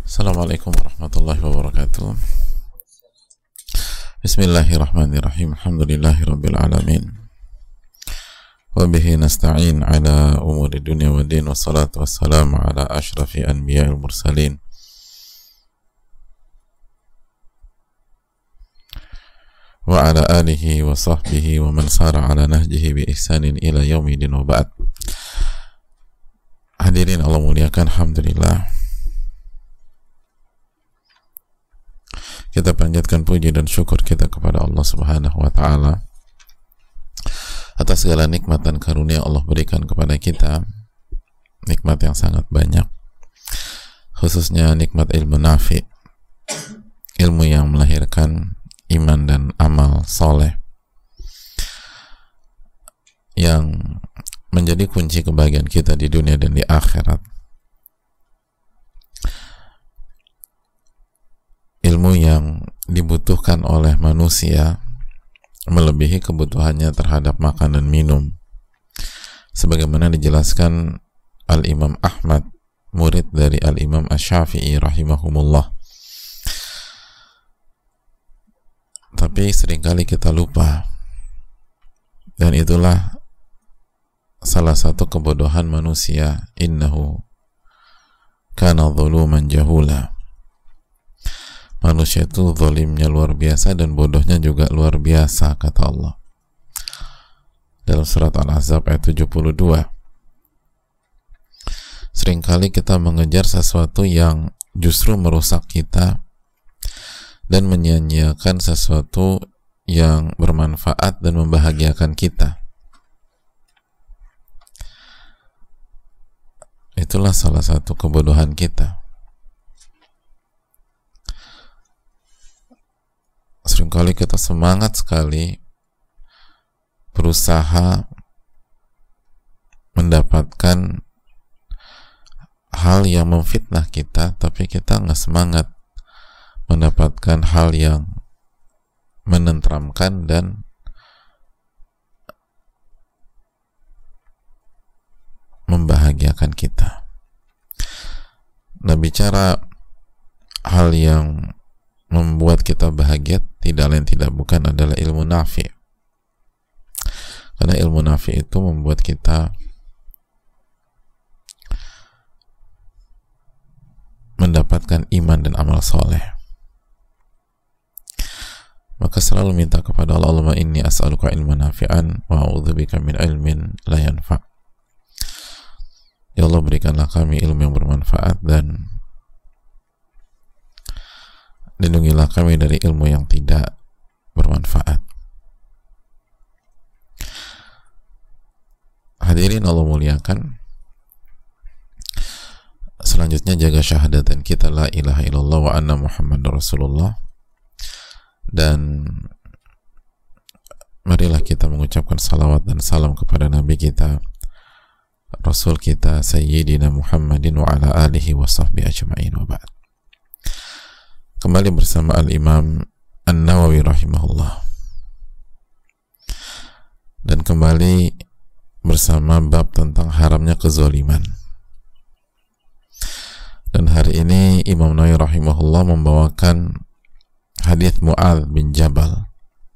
Assalamualaikum warahmatullahi wabarakatuh. Bismillahirrahmanirrahim. Alhamdulillahirabbil alamin. Wa bihi nasta'in ala umuri dunya waddin, wassalatu wassalamu ala asyrafil anbiya'il mursalin wa ala alihi wa sahbihi wa man sara ala nahjihi bi ihsanin ila yaumidin wa ba'd. Hadirin Allah muliakan, alhamdulillah kita panjatkan puji dan syukur kita kepada Allah Subhanahu wa taala atas segala nikmat dan karunia Allah berikan kepada kita, nikmat yang sangat banyak, khususnya nikmat ilmu nafi, ilmu yang melahirkan iman dan amal soleh yang menjadi kunci kebahagiaan kita di dunia dan di akhirat. Ilmu yang dibutuhkan oleh manusia melebihi kebutuhannya terhadap makan dan minum, sebagaimana dijelaskan Al-Imam Ahmad, murid dari Al-Imam Asy-Syafi'i rahimahumullah. Tapi seringkali kita lupa, dan itulah salah satu kebodohan manusia. Innahu kana zaluman jahula. Manusia itu zalimnya luar biasa dan bodohnya juga luar biasa, kata Allah dalam surat Al-Ahzab ayat 72. Seringkali kita mengejar sesuatu yang justru merusak kita dan menyia-nyiakan sesuatu yang bermanfaat dan membahagiakan kita. Itulah salah satu kebodohan kita. Seringkali kita semangat sekali berusaha mendapatkan hal yang memfitnah kita, tapi kita nggak semangat mendapatkan hal yang menenteramkan dan membahagiakan kita. Nah, bicara hal yang membuat kita bahagia, tidak lain tidak bukan adalah ilmu nafi. Karena ilmu nafi itu membuat kita mendapatkan iman dan amal soleh. Maka selalu minta kepada Allah, Allahumma inni as'aluka ilman nafi'an wa a'udzubika min ilmin la yanfa'. Ya Allah, berikanlah kami ilmu yang bermanfaat dan lindungilah kami dari ilmu yang tidak bermanfaat. Hadirin Allah muliakan, selanjutnya jaga syahadatan kita la ilaha illallah wa anna muhammadar rasulullah, dan marilah kita mengucapkan salawat dan salam kepada Nabi kita, Rasul kita, Sayyidina Muhammadin wa ala alihi wa sahbihi ajma'in wa ba'd. Kembali bersama Al-Imam An-Nawawi rahimahullah, dan kembali bersama bab tentang haramnya kezaliman. Dan hari ini Imam Nawawi rahimahullah membawakan hadits Mu'adz bin Jabal,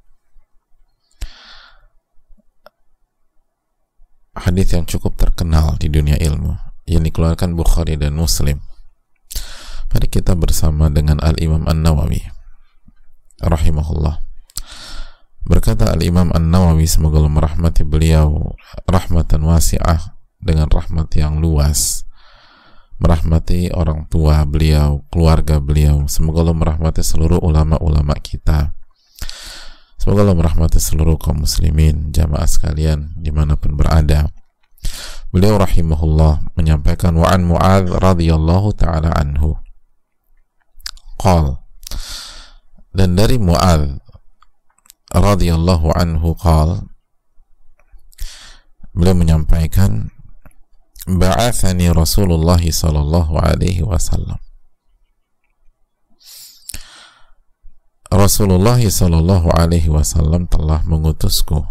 hadits yang cukup terkenal di dunia ilmu, yang dikeluarkan Bukhari dan Muslim. Mari kita bersama dengan Al-Imam An-Nawawi rahimahullah. Berkata Al-Imam An-Nawawi, semoga Allah merahmati beliau rahmatan wasi'ah, dengan rahmat yang luas, merahmati orang tua beliau, keluarga beliau. Semoga Allah merahmati seluruh ulama-ulama kita. Semoga Allah merahmati seluruh kaum muslimin, jamaah sekalian dimanapun berada. Beliau rahimahullah menyampaikan, wa an Mu'adz radhiyallahu ta'ala anhu qal, dan dari Mu'adz radhiyallahu anhu qal, beliau menyampaikan, ba'athani Rasulullah sallallahu alaihi wasallam, Rasulullah sallallahu alaihi wasallam telah mengutusku.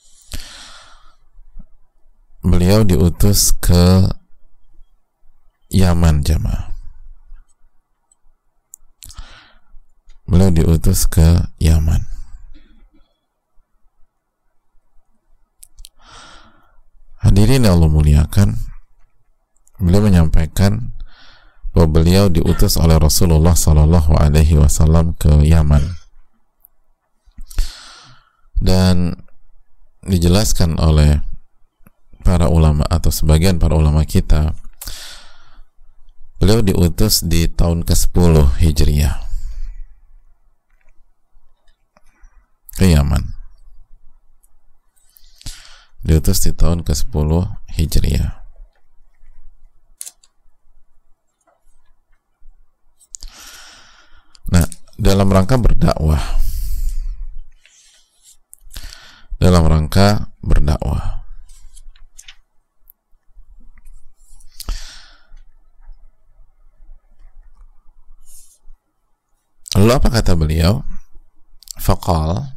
Beliau diutus ke Yaman, jamaah. Beliau diutus ke Yaman. Hadirin yang Allah muliakan, beliau menyampaikan bahwa beliau diutus oleh Rasulullah Sallallahu Alaihi Wasallam ke Yaman, dan dijelaskan oleh para ulama atau sebagian para ulama kita, beliau diutus di tahun ke-10 Hijriah ke Yaman. Diutus di tahun ke-10 Hijriah. Nah, dalam rangka berdakwah. Lalu apa kata beliau? Faqal,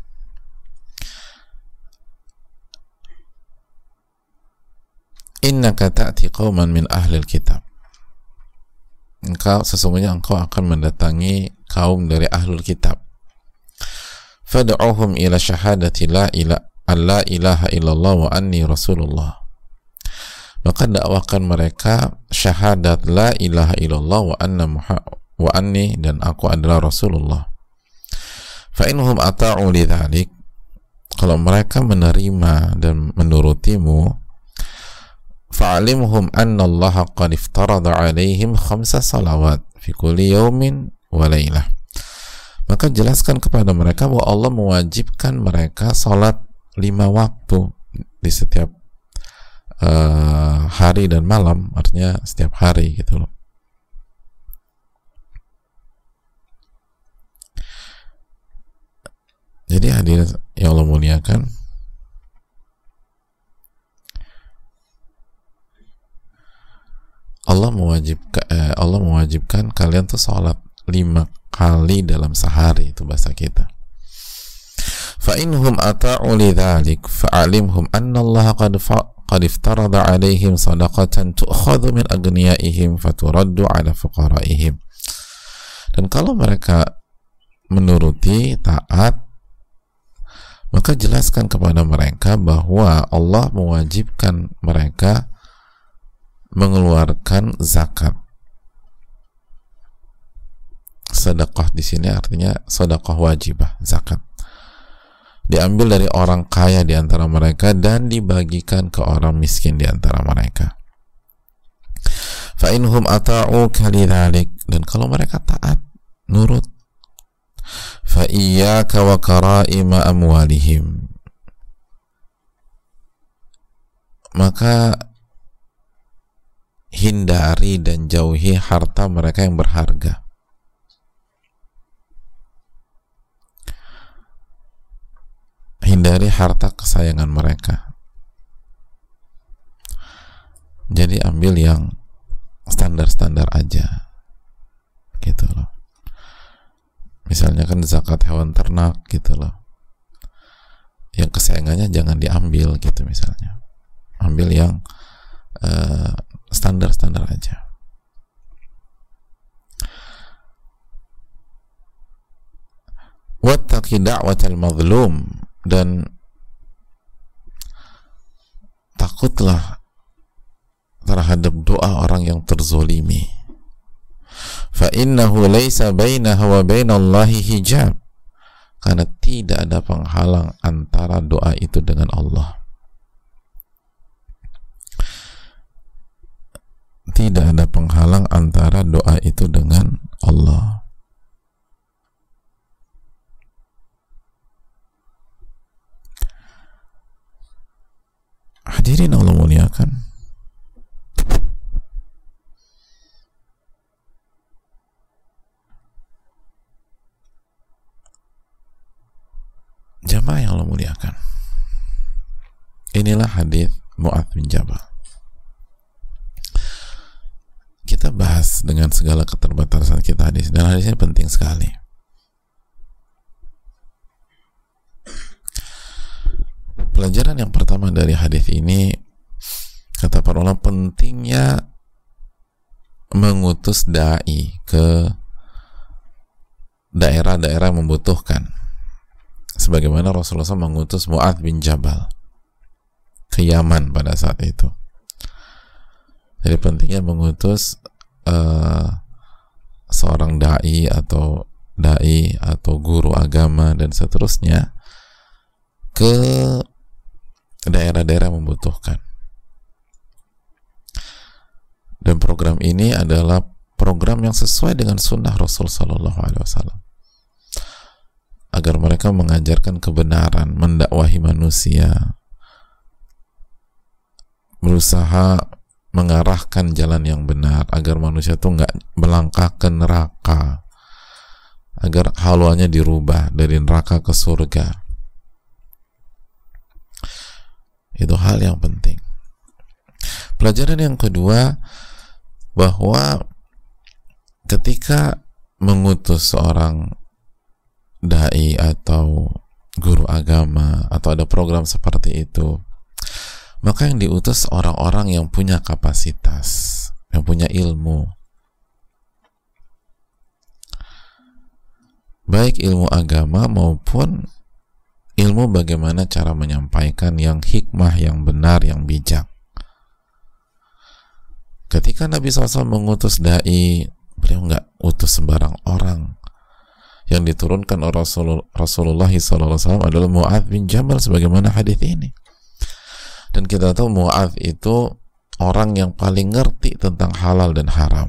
innaka ta'ti qauman min ahlil kitab. Sesungguhnya engkau akan mendatangi kaum dari ahlul kitab. Fad'uhum ila syahadati la ilaha illallah wa anni rasulullah. Maka dakwahkan mereka syahadat la ilaha illallah wa anni, dan aku adalah Rasulullah. Fa inhum ata'u lidzalik, kalau mereka menerima dan menurutimu, fa'alimhum anna Allah qad iftarada alaihim 5 salawat fi kulli yawmin wa laylah. Maka jelaskan kepada mereka bahwa Allah mewajibkan mereka salat 5 waktu di setiap hari dan malam, artinya setiap hari gitu loh. Jadi hadirin yang Allah muliakan, Allah mewajibkan kalian tuh sholat 5 kali dalam sehari, itu bahasa kita. Fa inhum ata'u lidzalik fa'alimhum anna Allah qad iftarada 'alaihim shadaqatan tu'khadhu min aghniyaihim faturaddu 'ala fuqaraihim. Dan kalau mereka menuruti, taat, maka jelaskan kepada mereka bahwa Allah mewajibkan mereka mengeluarkan zakat. Sedekah di sini artinya sedekah wajibah, zakat. Diambil dari orang kaya di antara mereka dan dibagikan ke orang miskin di antara mereka. Fa inhum ata'u kalidzalik, dan kalau mereka taat, nurut, fa iyyaka wa karaima amwalihim, maka hindari dan jauhi harta mereka yang berharga. Hindari harta kesayangan mereka. Jadi ambil yang standar-standar aja, gitu loh. Misalnya kan zakat hewan ternak, gitu loh. Yang kesayangannya jangan diambil, gitu misalnya. Ambil yang standar-standar aja. Wattaqi da'watal mazlum, dan takutlah terhadap doa orang yang terzolimi. Fa innahu laisa bainaha wa bainallahi hijab, karena tidak ada penghalang antara doa itu dengan Allah. Tidak ada penghalang antara doa itu dengan Allah. Hadirin Allah muliakan, jamaah yang Allah muliakan, inilah hadis Mu'adz bin Jabal. Kita bahas dengan segala keterbatasan kita hadis, dan hadisnya penting sekali. Pelajaran yang pertama dari hadis ini, kata para ulama, pentingnya mengutus dai ke daerah-daerah yang membutuhkan, sebagaimana Rasulullah SAW mengutus Mu'adz bin Jabal ke Yaman pada saat itu. Jadi pentingnya mengutus seorang dai atau guru agama dan seterusnya ke daerah-daerah yang membutuhkan. Dan program ini adalah program yang sesuai dengan sunnah Rasul Sallallahu Alaihi Wasallam, agar mereka mengajarkan kebenaran, mendakwahi manusia, berusaha mengarahkan jalan yang benar agar manusia itu nggak melangkah ke neraka, agar haluannya dirubah dari neraka ke surga. Itu hal yang penting. Pelajaran yang kedua, bahwa ketika mengutus seorang dai atau guru agama atau ada program seperti itu, maka yang diutus orang-orang yang punya kapasitas, yang punya ilmu, baik ilmu agama maupun ilmu bagaimana cara menyampaikan yang hikmah, yang benar, yang bijak. Ketika Nabi SAW mengutus dai, beliau nggak utus sembarang orang. Yang diturunkan oleh Rasulullah SAW adalah Mu'adz bin Jabal, sebagaimana hadis ini. Dan kita tahu Mu'adz itu orang yang paling ngerti tentang halal dan haram.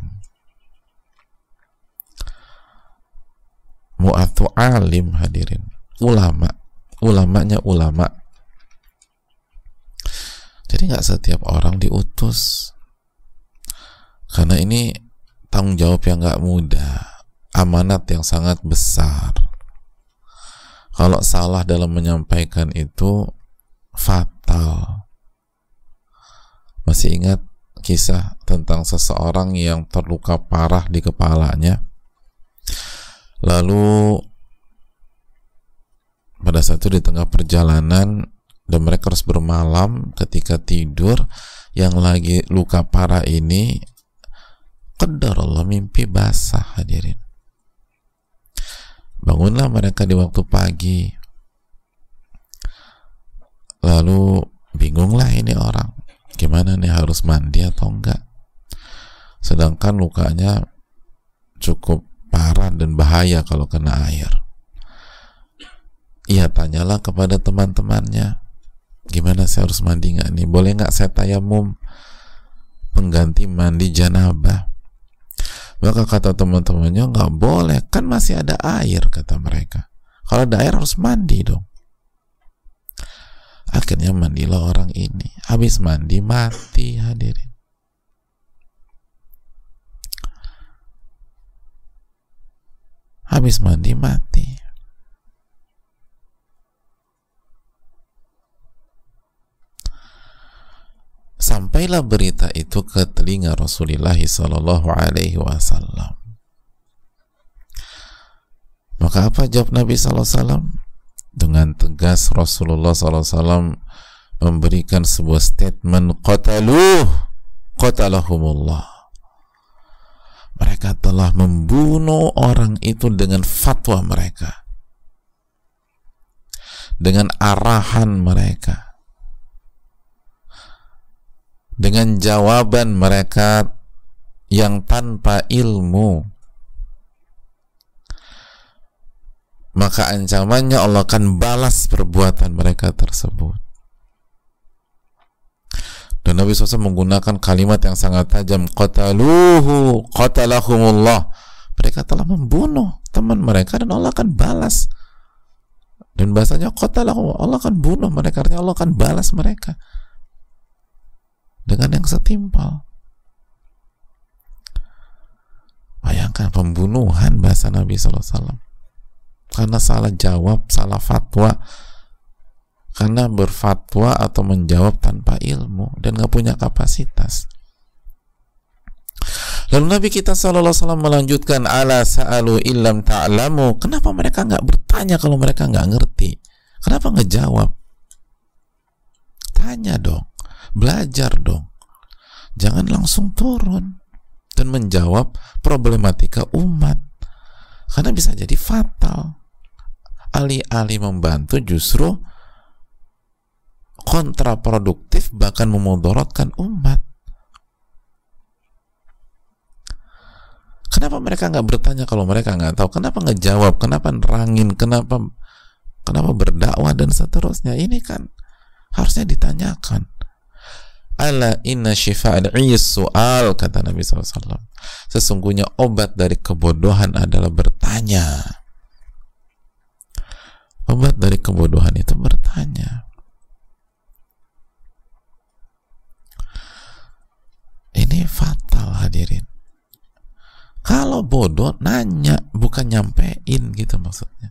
Mu'adz itu alim, hadirin, ulamanya ulama. Jadi nggak setiap orang diutus, karena ini tanggung jawab yang nggak mudah, amanat yang sangat besar. Kalau salah dalam menyampaikan itu fatal. Masih ingat kisah tentang seseorang yang terluka parah di kepalanya, lalu pada saat itu di tengah perjalanan dan mereka harus bermalam, ketika tidur yang lagi luka parah ini qadarullah mimpi basah, hadirin. Bangunlah mereka di waktu pagi, lalu bingunglah ini orang, gimana nih, harus mandi atau enggak, sedangkan lukanya cukup parah dan bahaya kalau kena air. Ia tanyalah kepada teman-temannya, gimana saya harus mandi nggak nih, boleh nggak saya tayamum pengganti mandi janabah? Maka kata teman-temannya, nggak boleh, kan masih ada air, kata mereka. Kalau ada air harus mandi dong. Akhirnya mandilah orang ini. Habis mandi mati, hadirin. Habis mandi mati. Sampailah berita itu ke telinga Rasulullah Sallallahu Alaihi Wasallam. Maka apa jawab Nabi Sallallahu Alaihi Wasallam? Dengan tegas Rasulullah Sallallahu Alaihi Wasallam memberikan sebuah statement, qatalahumullah. Mereka telah membunuh orang itu dengan fatwa mereka, dengan arahan mereka, dengan jawaban mereka yang tanpa ilmu. Maka ancamannya Allah akan balas perbuatan mereka tersebut. Dan Nabi SAW menggunakan kalimat yang sangat tajam, qatalahumullah. Mereka telah membunuh teman mereka dan Allah akan balas. Dan bahasanya qatalahum, Allah akan bunuh mereka, artinya Allah akan balas mereka dengan yang setimpal. Bayangkan pembunuhan, bahasa Nabi SAW, karena salah jawab, salah fatwa, karena berfatwa atau menjawab tanpa ilmu dan gak punya kapasitas. Lalu Nabi kita SAW melanjutkan, ala sa'alu illam ta'lamu. Kenapa mereka gak bertanya kalau mereka gak ngerti? Kenapa gak jawab? Tanya dong, belajar dong, jangan langsung turun. dan menjawab problematika umat, karena bisa jadi fatal. Alih-alih membantu justru kontraproduktif, bahkan memudaratkan umat. Kenapa mereka nggak bertanya kalau mereka nggak tahu? Kenapa nggak jawab? Kenapa nerangin? Kenapa berdakwah dan seterusnya? Ini kan harusnya ditanyakan. Ala inna shifa'al su'al, kata Nabi SAW. Sesungguhnya obat dari kebodohan adalah bertanya. Obat dari kebodohan itu bertanya. Ini fatal, hadirin. Kalau bodoh nanya, bukan nyampein gitu maksudnya.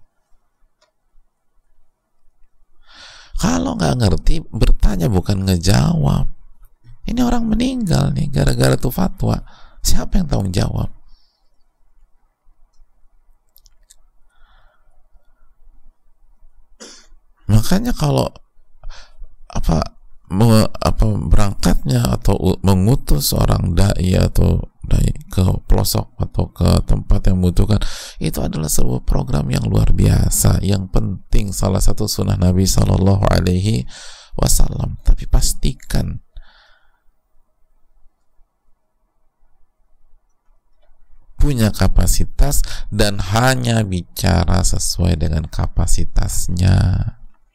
Kalau nggak ngerti bertanya, bukan ngejawab. Ini orang meninggal nih gara-gara tuh fatwa. Siapa yang tanggung jawab? Makanya kalau berangkatnya atau mengutus seorang dai atau dai ke pelosok atau ke tempat yang membutuhkan, itu adalah sebuah program yang luar biasa, yang penting, salah satu sunnah Nabi Shallallahu Alaihi Wasallam. Tapi pastikan punya kapasitas dan hanya bicara sesuai dengan kapasitasnya.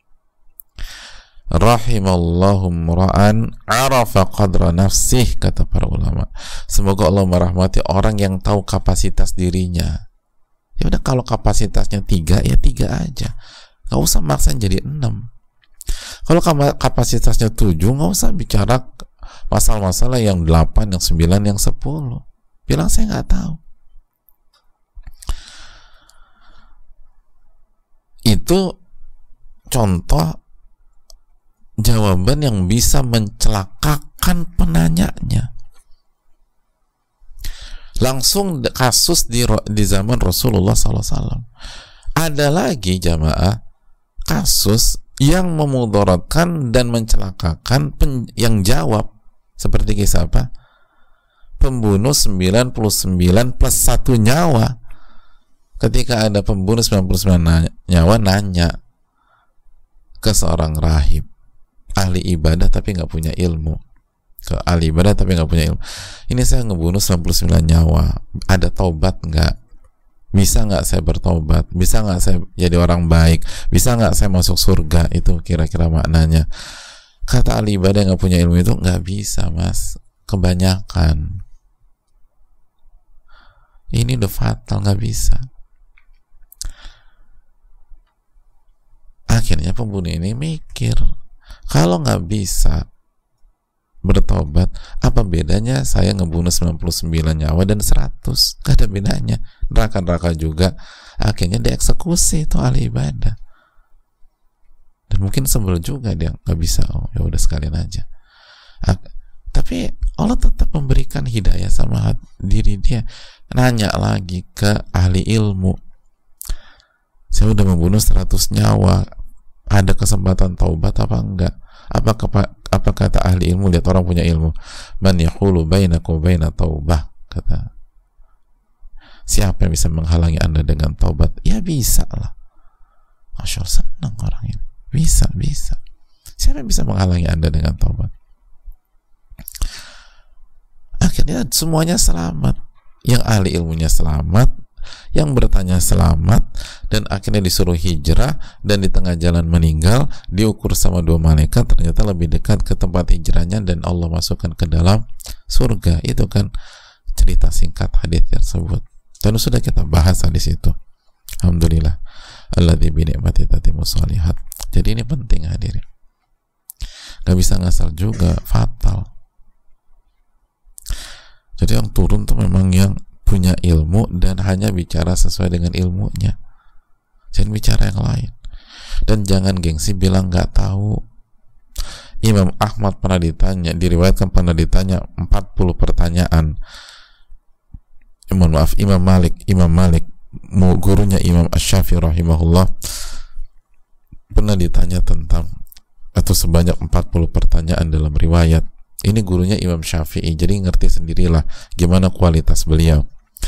Rahimallahu mra'an arafa qadra nafsih, kata para ulama. Semoga Allah merahmati orang yang tahu kapasitas dirinya. Ya udah, kalau kapasitasnya 3, ya 3 aja, nggak usah maksa jadi 6. Kalau kapasitasnya 7, nggak usah bicara masalah-masalah yang 8, yang 9, yang 10. Bilang saya nggak tahu. Itu contoh jawaban yang bisa mencelakakan penanyanya. Langsung kasus di zaman Rasulullah SAW. Ada lagi jamaah kasus yang memudaratkan dan mencelakakan yang jawab, seperti kisah apa? Pembunuh 99 plus 1 nyawa. Ketika ada pembunuh 99 nyawa nanya ke seorang rahib, ahli ibadah tapi nggak punya ilmu, ke ahli ibadah tapi nggak punya ilmu, ini saya ngebunuh 99 nyawa, ada taubat nggak? Bisa nggak saya bertobat? Bisa nggak saya jadi orang baik? Bisa nggak saya masuk surga? Itu kira-kira maknanya. Kata ahli ibadah yang nggak punya ilmu itu, nggak bisa mas, kebanyakan. Ini udah fatal, nggak bisa. Akhirnya pembunuh ini mikir, kalau nggak bisa bertobat, apa bedanya saya ngebunuh 99 nyawa dan 100? Gak ada bedanya, neraka-neraka juga. Akhirnya dieksekusi itu ahli ibadah. Dan mungkin sebel juga dia, nggak bisa, oh ya udah sekalian aja. Tapi Allah tetap memberikan hidayah sama diri dia. Nanya lagi ke ahli ilmu, saya udah membunuh 100 nyawa, ada kesempatan taubat apa enggak? Apa kata ahli ilmu? Lihat orang punya ilmu, man yahulu bainakum baina taubah, kata, siapa yang bisa menghalangi anda dengan taubat? Ya bisa lah. Masya Allah, senang orang ini. Bisa. Siapa yang bisa menghalangi anda dengan taubat? Akhirnya semuanya selamat. Yang ahli ilmunya selamat, yang bertanya selamat, dan akhirnya disuruh hijrah, dan di tengah jalan meninggal, diukur sama 2 malaikat, ternyata lebih dekat ke tempat hijrahnya dan Allah masukkan ke dalam surga. Itu kan cerita singkat hadis tersebut, dan sudah kita bahas di situ. Alhamdulillah, alladzi bi ni'mati tatimmu shalihat. Jadi ini penting hadirin, nggak bisa ngasal juga, fatal. Jadi yang turun tuh memang yang punya ilmu dan hanya bicara sesuai dengan ilmunya, jangan bicara yang lain. Dan jangan gengsi bilang nggak tahu. Imam Ahmad pernah ditanya, diriwayatkan pernah ditanya 40 pertanyaan. Imam Malik gurunya Imam Asy-Syafi'i rahimahullah pernah ditanya tentang, atau sebanyak 40 pertanyaan dalam riwayat, Ini gurunya Imam Syafi'i, jadi ngerti sendirilah gimana kualitas beliau.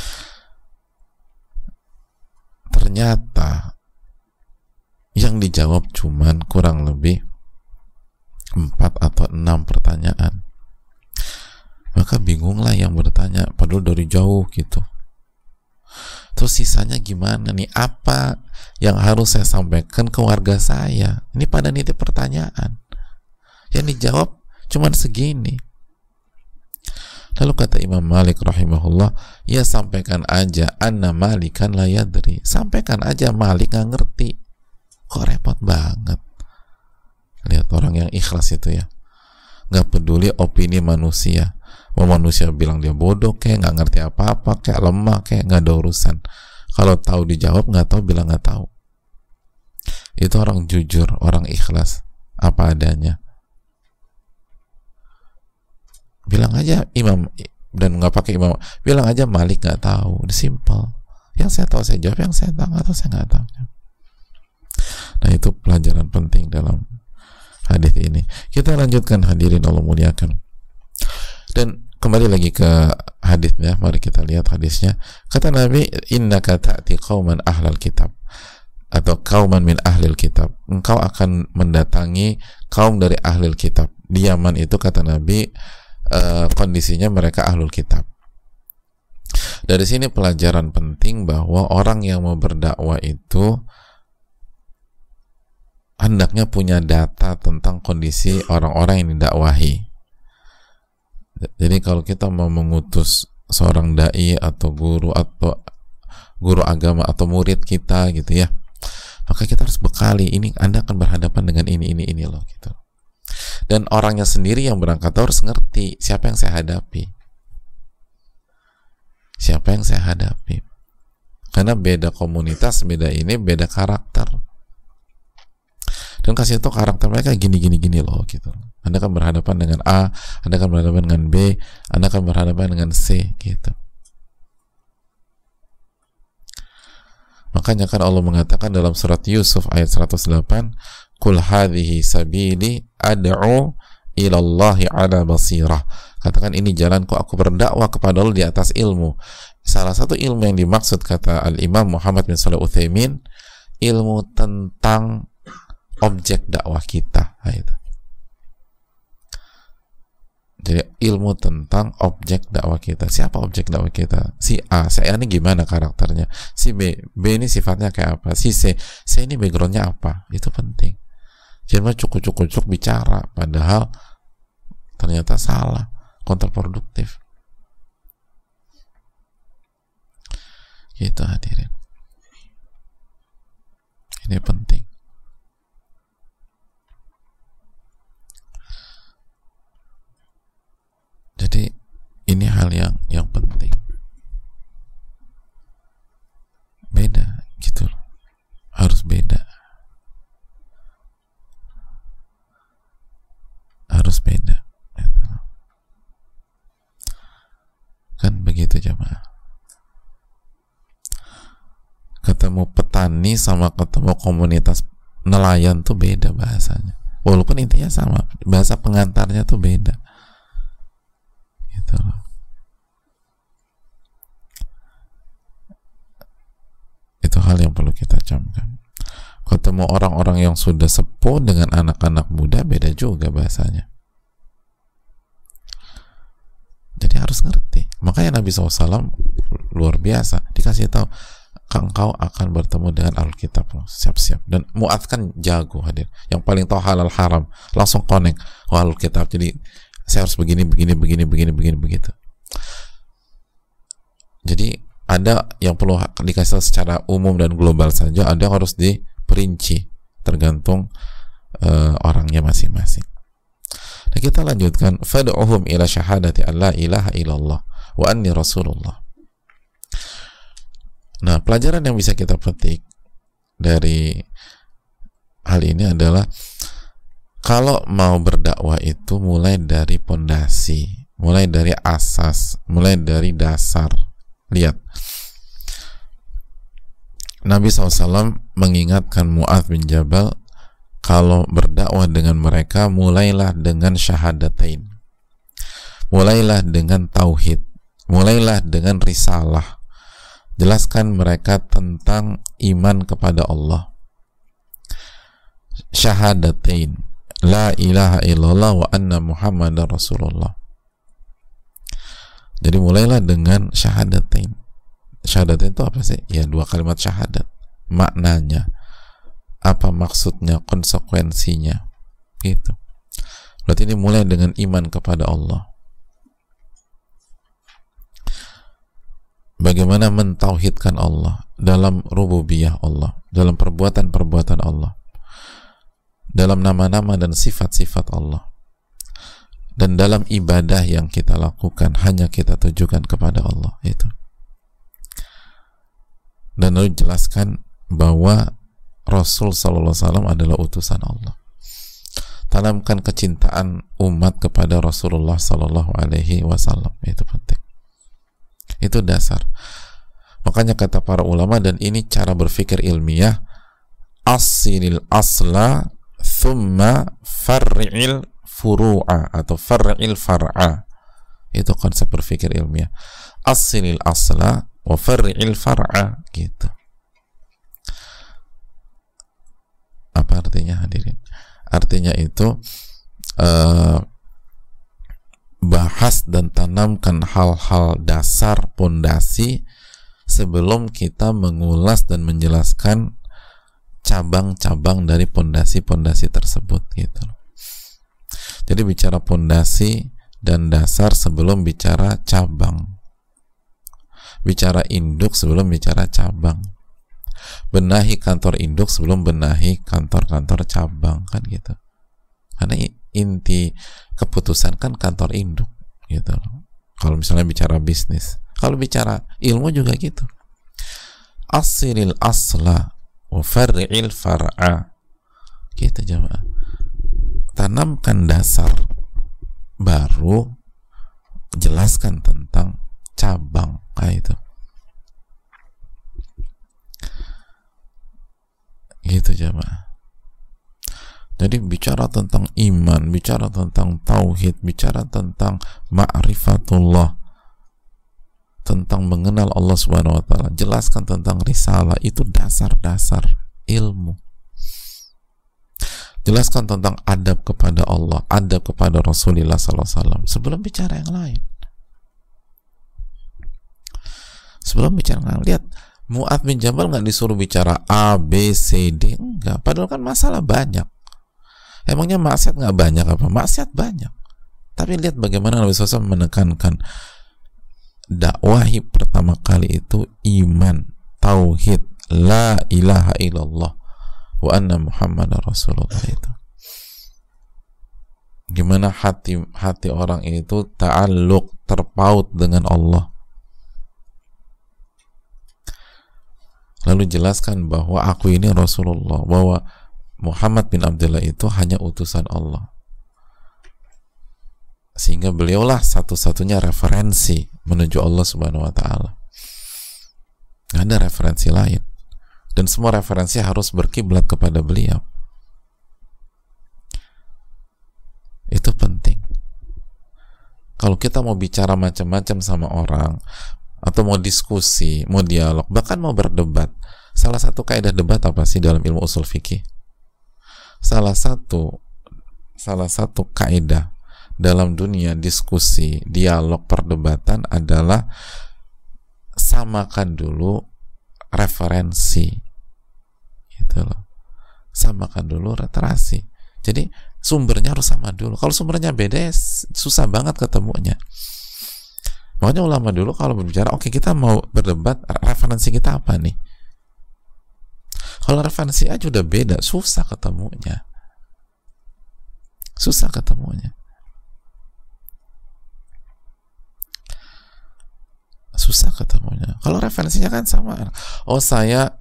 Ternyata yang dijawab cuman kurang lebih 4 atau 6 pertanyaan. Maka bingunglah yang bertanya, padahal dari jauh gitu. Terus sisanya gimana nih? Apa yang harus saya sampaikan ke warga saya? Ini pada nitip pertanyaan. Yang dijawab cuman segini. Lalu kata Imam Malik rahimahullah, ya sampaikan aja anna malikan la yadri. Sampaikan aja Malik nggak ngerti. Kok repot banget. Lihat orang yang ikhlas itu ya, nggak peduli opini manusia. Mau manusia bilang dia bodoh kayak nggak ngerti apa-apa kayak lemah kayak nggak ada urusan. Kalau tahu dijawab, nggak tahu bilang nggak tahu. Itu orang jujur, orang ikhlas apa adanya. Bilang aja Imam, dan nggak pakai Imam, bilang aja Malik nggak tahu. Udah simple. Yang saya tahu saya jawab, yang saya tahu nggak tahu saya nggak tahu. Nah, itu pelajaran penting dalam hadis ini. Kita lanjutkan, hadirin Allah muliakan. Dan kembali lagi ke hadisnya, mari kita lihat hadisnya. Kata Nabi, innaka ta'ti qauman ahlal kitab, atau qauman min ahlil kitab. Engkau akan mendatangi kaum dari ahlil kitab. Di Yaman itu kata Nabi, kondisinya mereka ahlul kitab. Dari sini pelajaran penting bahwa orang yang mau berdakwah itu hendaknya punya data tentang kondisi orang-orang yang didakwahi. Jadi kalau kita mau mengutus seorang dai atau guru agama atau murid kita gitu ya, maka kita harus bekali ini, Anda akan berhadapan dengan ini loh gitu. Dan orangnya sendiri yang berangkat harus ngerti siapa yang saya hadapi. Siapa yang saya hadapi. Karena beda komunitas, beda ini, beda karakter. Dan kasih tahu karakter mereka gini loh gitu. Anda akan berhadapan dengan A, Anda akan berhadapan dengan B, Anda akan berhadapan dengan C gitu. Makanya kan Allah mengatakan dalam surat Yusuf ayat 108, Qul hadhihi sabili ad'u ilallahi ala basirah. Katakan ini jalanku, aku berdakwah kepada Allah di atas ilmu. Salah satu ilmu yang dimaksud kata Al-Imam Muhammad bin Shalih Utsaimin, ilmu tentang objek dakwah kita. Jadi ilmu tentang objek dakwah kita. Siapa objek dakwah kita? Si A. Si A ini gimana karakternya? Si B. B ini sifatnya kayak apa? Si C. C ini backgroundnya apa? Itu penting. Jangan cukup bicara, padahal ternyata salah, kontraproduktif. Gitu hadirin. Ini penting. Jadi ini hal yang penting. Beda gitu loh. Harus beda. Harus beda. Kan begitu jamaah. Ketemu petani sama ketemu komunitas nelayan tuh beda bahasanya. Walaupun intinya sama, bahasa pengantarnya tuh beda. Gitu loh. Itu hal yang perlu kita camkan. Ketemu orang-orang yang sudah sepuh dengan anak-anak muda beda juga bahasanya. Jadi harus ngerti. Makanya Nabi SAW luar biasa, dikasih tahu engkau akan bertemu dengan Alkitab, siap-siap. Dan Mu'adz kan jago hadir, yang paling tahu halal haram, langsung connect Alkitab. Jadi saya harus begini begitu. Jadi ada yang perlu dikasih secara umum dan global saja, ada yang harus diperinci tergantung orangnya masing-masing. Nah, kita lanjutkan, fad'uhum ila syahadati an la ilaha illallah wa anni rasulullah. Nah, pelajaran yang bisa kita petik dari hal ini adalah kalau mau berdakwah itu mulai dari pondasi, mulai dari asas, mulai dari dasar. Lihat, Nabi SAW mengingatkan Mu'adz bin Jabal, kalau berdakwah dengan mereka mulailah dengan syahadatain. mulailah dengan tauhid, mulailah dengan risalah. Jelaskan mereka tentang iman kepada Allah, syahadatain, la ilaha illallah wa anna muhammadar rasulullah. Jadi mulailah dengan syahadatain. Syahadatain itu apa sih? Ya, dua kalimat syahadat. Maknanya, apa maksudnya, konsekuensinya, gitu. Berarti ini mulai dengan iman kepada Allah. Bagaimana mentauhidkan Allah dalam rububiyah Allah, dalam perbuatan-perbuatan Allah, dalam nama-nama dan sifat-sifat Allah, dan dalam ibadah yang kita lakukan hanya kita tujukan kepada Allah itu. Dan lalu jelaskan bahwa Rasul sallallahu alaihi wasallam adalah utusan Allah. Tanamkan kecintaan umat kepada Rasulullah sallallahu alaihi wasallam, itu penting. Itu dasar. Makanya kata para ulama, dan ini cara berpikir ilmiah, asilil asla thumma far'il furu'a atau far'il far'a. Itu konsep berpikir ilmiah. Asilil asla wa far'il far'a, gitu. Apa artinya, hadirin? Artinya itu bahas dan tanamkan hal-hal dasar, pondasi, sebelum kita mengulas dan menjelaskan cabang-cabang dari pondasi-pondasi tersebut, gitu. Jadi bicara pondasi dan dasar sebelum bicara cabang, bicara induk sebelum bicara cabang, benahi kantor induk sebelum benahi kantor-kantor cabang, kan gitu. Karena inti keputusan kan kantor induk, gitu. Kalau misalnya bicara bisnis, kalau bicara ilmu juga gitu. Asilil asla wa far'il far'a, gitu jemaah. Tanamkan dasar, baru jelaskan tentang cabang, kayak itu. Gitu jemaah. Jadi bicara tentang iman, bicara tentang tauhid, bicara tentang ma'rifatullah, tentang mengenal Allah Subhanahu wa taala, jelaskan tentang risalah, itu dasar-dasar ilmu. Jelaskan tentang adab kepada Allah, adab kepada Rasulullah sallallahu alaihi wasallam sebelum bicara yang lain. Sebelum bicara yang lain, lihat Mu'adz bin Jabal nggak disuruh bicara A, B, C, D, enggak. Padahal kan masalah banyak. Emangnya maksiat nggak banyak apa? Maksiat banyak. Tapi lihat bagaimana Nabi SAW menekankan dakwahi pertama kali itu iman, tauhid, la ilaha illallah wa anna muhammadar rasulullah itu. Gimana hati orang itu ta'alluq, terpaut dengan Allah. Lalu jelaskan bahwa aku ini Rasulullah, bahwa Muhammad bin Abdullah itu hanya utusan Allah, sehingga beliaulah satu-satunya referensi menuju Allah Subhanahu wa taala. Nggak ada referensi lain, dan semua referensi harus berkiblat kepada beliau. Itu penting. Kalau kita mau bicara macam-macam sama orang, atau mau diskusi, mau dialog, bahkan mau berdebat, salah satu kaidah debat apa sih dalam ilmu usul fikih? Salah satu kaidah dalam dunia diskusi, dialog, perdebatan adalah samakan dulu referensi, gitu loh. Samakan dulu literasi. Jadi sumbernya harus sama dulu. Kalau sumbernya beda, susah banget ketemunya. Makanya ulama dulu kalau berbicara, oke, kita mau berdebat, referensi kita apa nih? Kalau referensi aja udah beda, susah ketemunya. Susah ketemunya. Susah ketemunya. Kalau referensinya kan sama. Oh, saya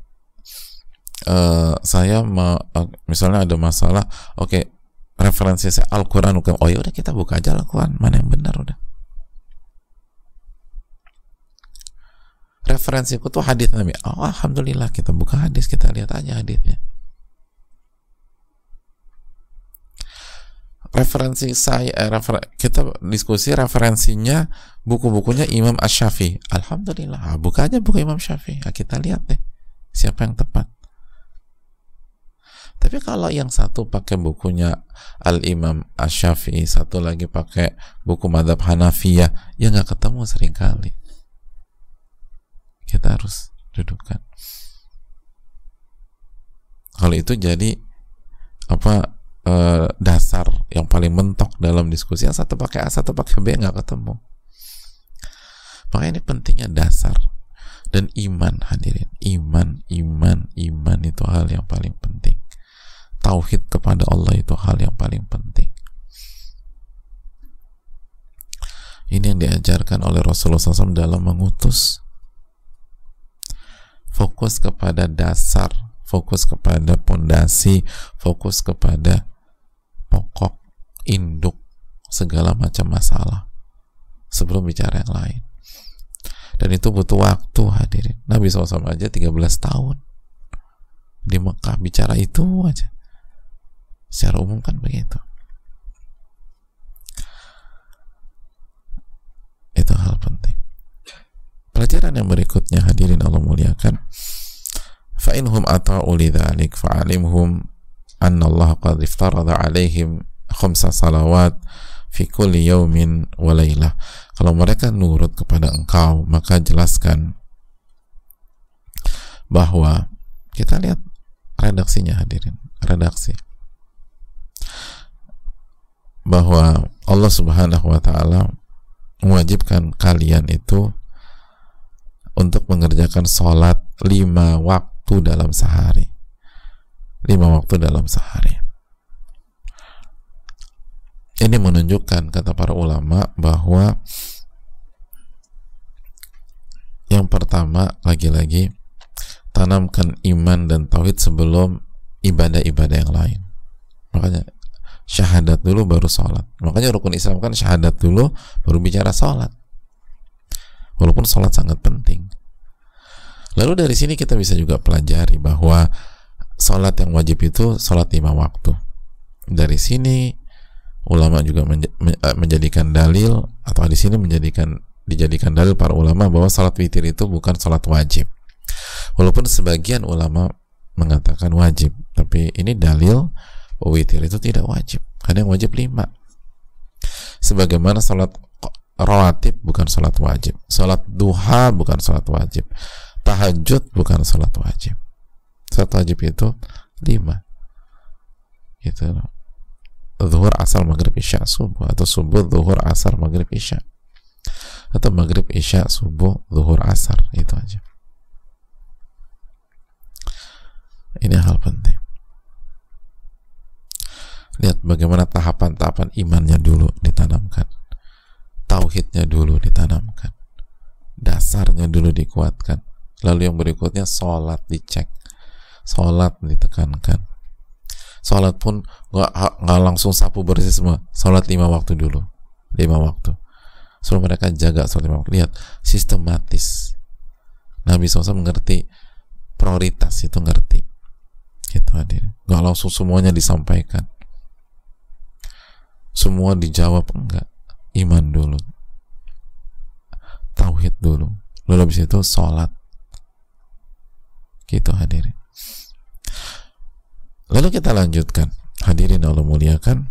misalnya ada masalah, oke, referensi saya Al-Quran. Oh ya udah, kita buka aja Al-Quran, mana yang benar udah. Referensiku tuh hadis Nabi. Oh, alhamdulillah, kita buka hadis, kita lihat aja hadisnya. referensi saya, kita diskusi referensinya buku-bukunya Imam Asy-Syafi'i. Alhamdulillah, buka aja buku Imam Syafi'i. Kita lihat deh siapa yang tepat. Tapi kalau yang satu pakai bukunya Al-Imam Asy-Syafi'i, satu lagi pakai buku Madzhab Hanafiyah, ya nggak ketemu seringkali. Kita harus dudukkan. Kalau itu jadi dasar yang paling mentok dalam diskusi, yang satu pakai A, satu pakai B, nggak ketemu. Makanya ini pentingnya dasar dan iman, hadirin. Iman itu hal yang paling penting. Tauhid kepada Allah itu hal yang paling penting. Ini yang diajarkan oleh Rasulullah SAW dalam mengutus. Fokus kepada dasar, fokus kepada pondasi, fokus kepada pokok, induk segala macam masalah sebelum bicara yang lain. Dan itu butuh waktu, hadirin. Nabi SAW aja 13 tahun di Mekah bicara itu aja. Secara umum kan begitu. Itu hal penting. Pelajaran yang berikutnya, hadirin Allah muliakan, fa inhum ata'u lidzalik fa'alimhum anna Allah qad iftarada 'alaihim 5 salawat fi kulli yaumin wa lailah. Kalau mereka nurut kepada engkau, maka jelaskan bahwa, kita lihat redaksinya, hadirin, redaksi, bahwa Allah Subhanahu wa ta'ala mewajibkan kalian itu untuk mengerjakan sholat 5 waktu dalam sehari. 5 waktu dalam sehari. Ini menunjukkan, kata para ulama, bahwa yang pertama, lagi-lagi, tanamkan iman dan tauhid sebelum ibadah-ibadah yang lain. Makanya syahadat dulu baru sholat. Makanya rukun Islam kan syahadat dulu baru bicara sholat, walaupun sholat sangat penting. Lalu dari sini kita bisa juga pelajari bahwa sholat yang wajib itu sholat 5 waktu. Dari sini ulama juga menjadikan dalil, atau di sini dijadikan dalil para ulama bahwa sholat witir itu bukan sholat wajib, walaupun sebagian ulama mengatakan wajib. Tapi ini dalil witir itu tidak wajib, karena yang wajib 5. Sebagaimana salat rawatib bukan salat wajib, salat duha bukan salat wajib, tahajud bukan salat wajib. Salat wajib itu 5. Gitu loh. Zuhur, asar, maghrib, isya, subuh, atau subuh, zuhur, asar, maghrib, isya, atau maghrib, isya, subuh, zuhur, asar, itu aja. Ini hal penting. Lihat bagaimana tahapan-tahapan imannya dulu ditanamkan, tauhidnya dulu ditanamkan, dasarnya dulu dikuatkan. Lalu yang berikutnya sholat dicek, sholat ditekankan. Sholat pun nggak langsung sapu bersih semua. Sholat 5 waktu dulu, 5 waktu. Sebelum mereka jaga sholat 5 waktu. Lihat, sistematis. Nabi SAW mengerti prioritas itu, ngerti. Gitu, hadir. Nggak langsung semuanya disampaikan, semua dijawab, enggak. Iman dulu, tauhid dulu, lalu habis itu sholat. Gitu, hadirin. Lalu kita lanjutkan, hadirin Allah muliakan.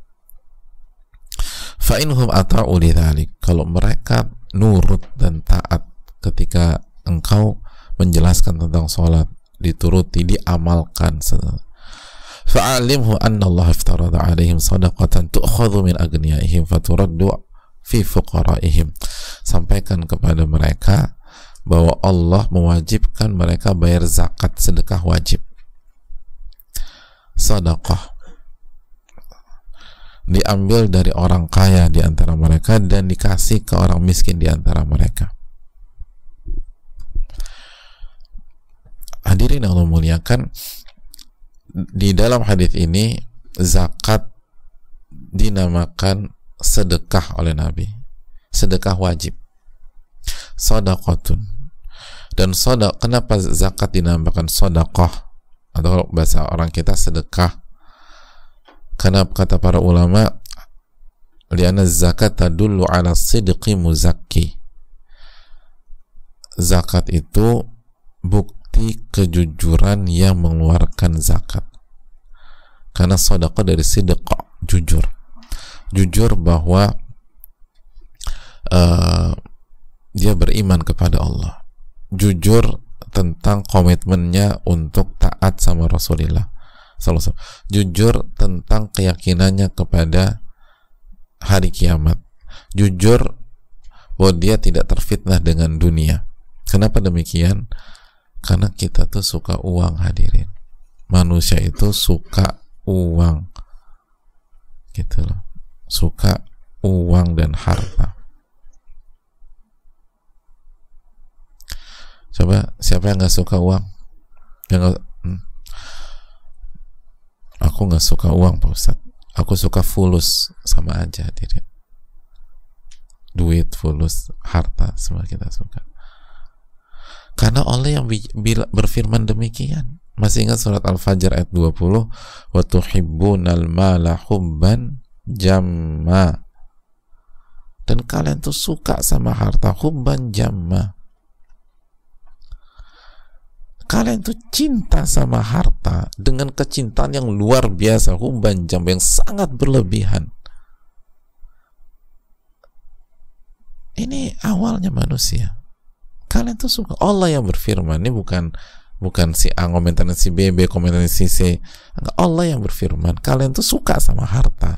Fa inhum ata'u lidzalik, kalau mereka nurut dan taat ketika engkau menjelaskan tentang sholat, dituruti, diamalkan. Fa'alimhu anna Allah iftarada 'alaihim shadaqatan tu'khadhu min aghniyaihim faturaddu fi fuqaraihim. Sampaikan kepada mereka bahwa Allah mewajibkan mereka bayar zakat, sedekah wajib. Sedekah diambil dari orang kaya di antara mereka dan dikasih ke orang miskin di antara mereka. Hadirin Allah muliakan, di dalam hadis ini zakat dinamakan sedekah oleh Nabi, sedekah wajib, sedekatun. Dan kenapa zakat dinamakan sedekah, atau bahasa orang kita sedekah? Karena kata para ulama, li'anna zakat tadullu ala sidqi muzakki. Zakat itu bukti kejujuran yang mengeluarkan zakat. Karena sedekah dari sidq, jujur bahwa dia beriman kepada Allah, jujur tentang komitmennya untuk taat sama Rasulullah SAW, jujur tentang keyakinannya kepada hari kiamat, jujur bahwa dia tidak terfitnah dengan dunia. Kenapa demikian? Karena kita tuh suka uang, hadirin. Manusia itu suka uang, gitu loh, suka uang dan harta. Coba siapa yang nggak suka uang? Aku nggak suka uang, Pak Ustadz. Aku suka fulus, sama aja, hadirin. Duit, fulus, harta, semua kita suka. Karena Allah yang berfirman demikian. Masih ingat surat Al-Fajr ayat 20, wa tuhibbunal mala hubban jamma, dan kalian tuh suka sama harta, hubban jamma, kalian tuh cinta sama harta dengan kecintaan yang luar biasa, hubban jamma, yang sangat berlebihan. Ini awalnya manusia. Kalian tuh suka. Allah yang berfirman, ini bukan si A komentarin si B, B komentarin si C. Allah yang berfirman, kalian tuh suka sama harta.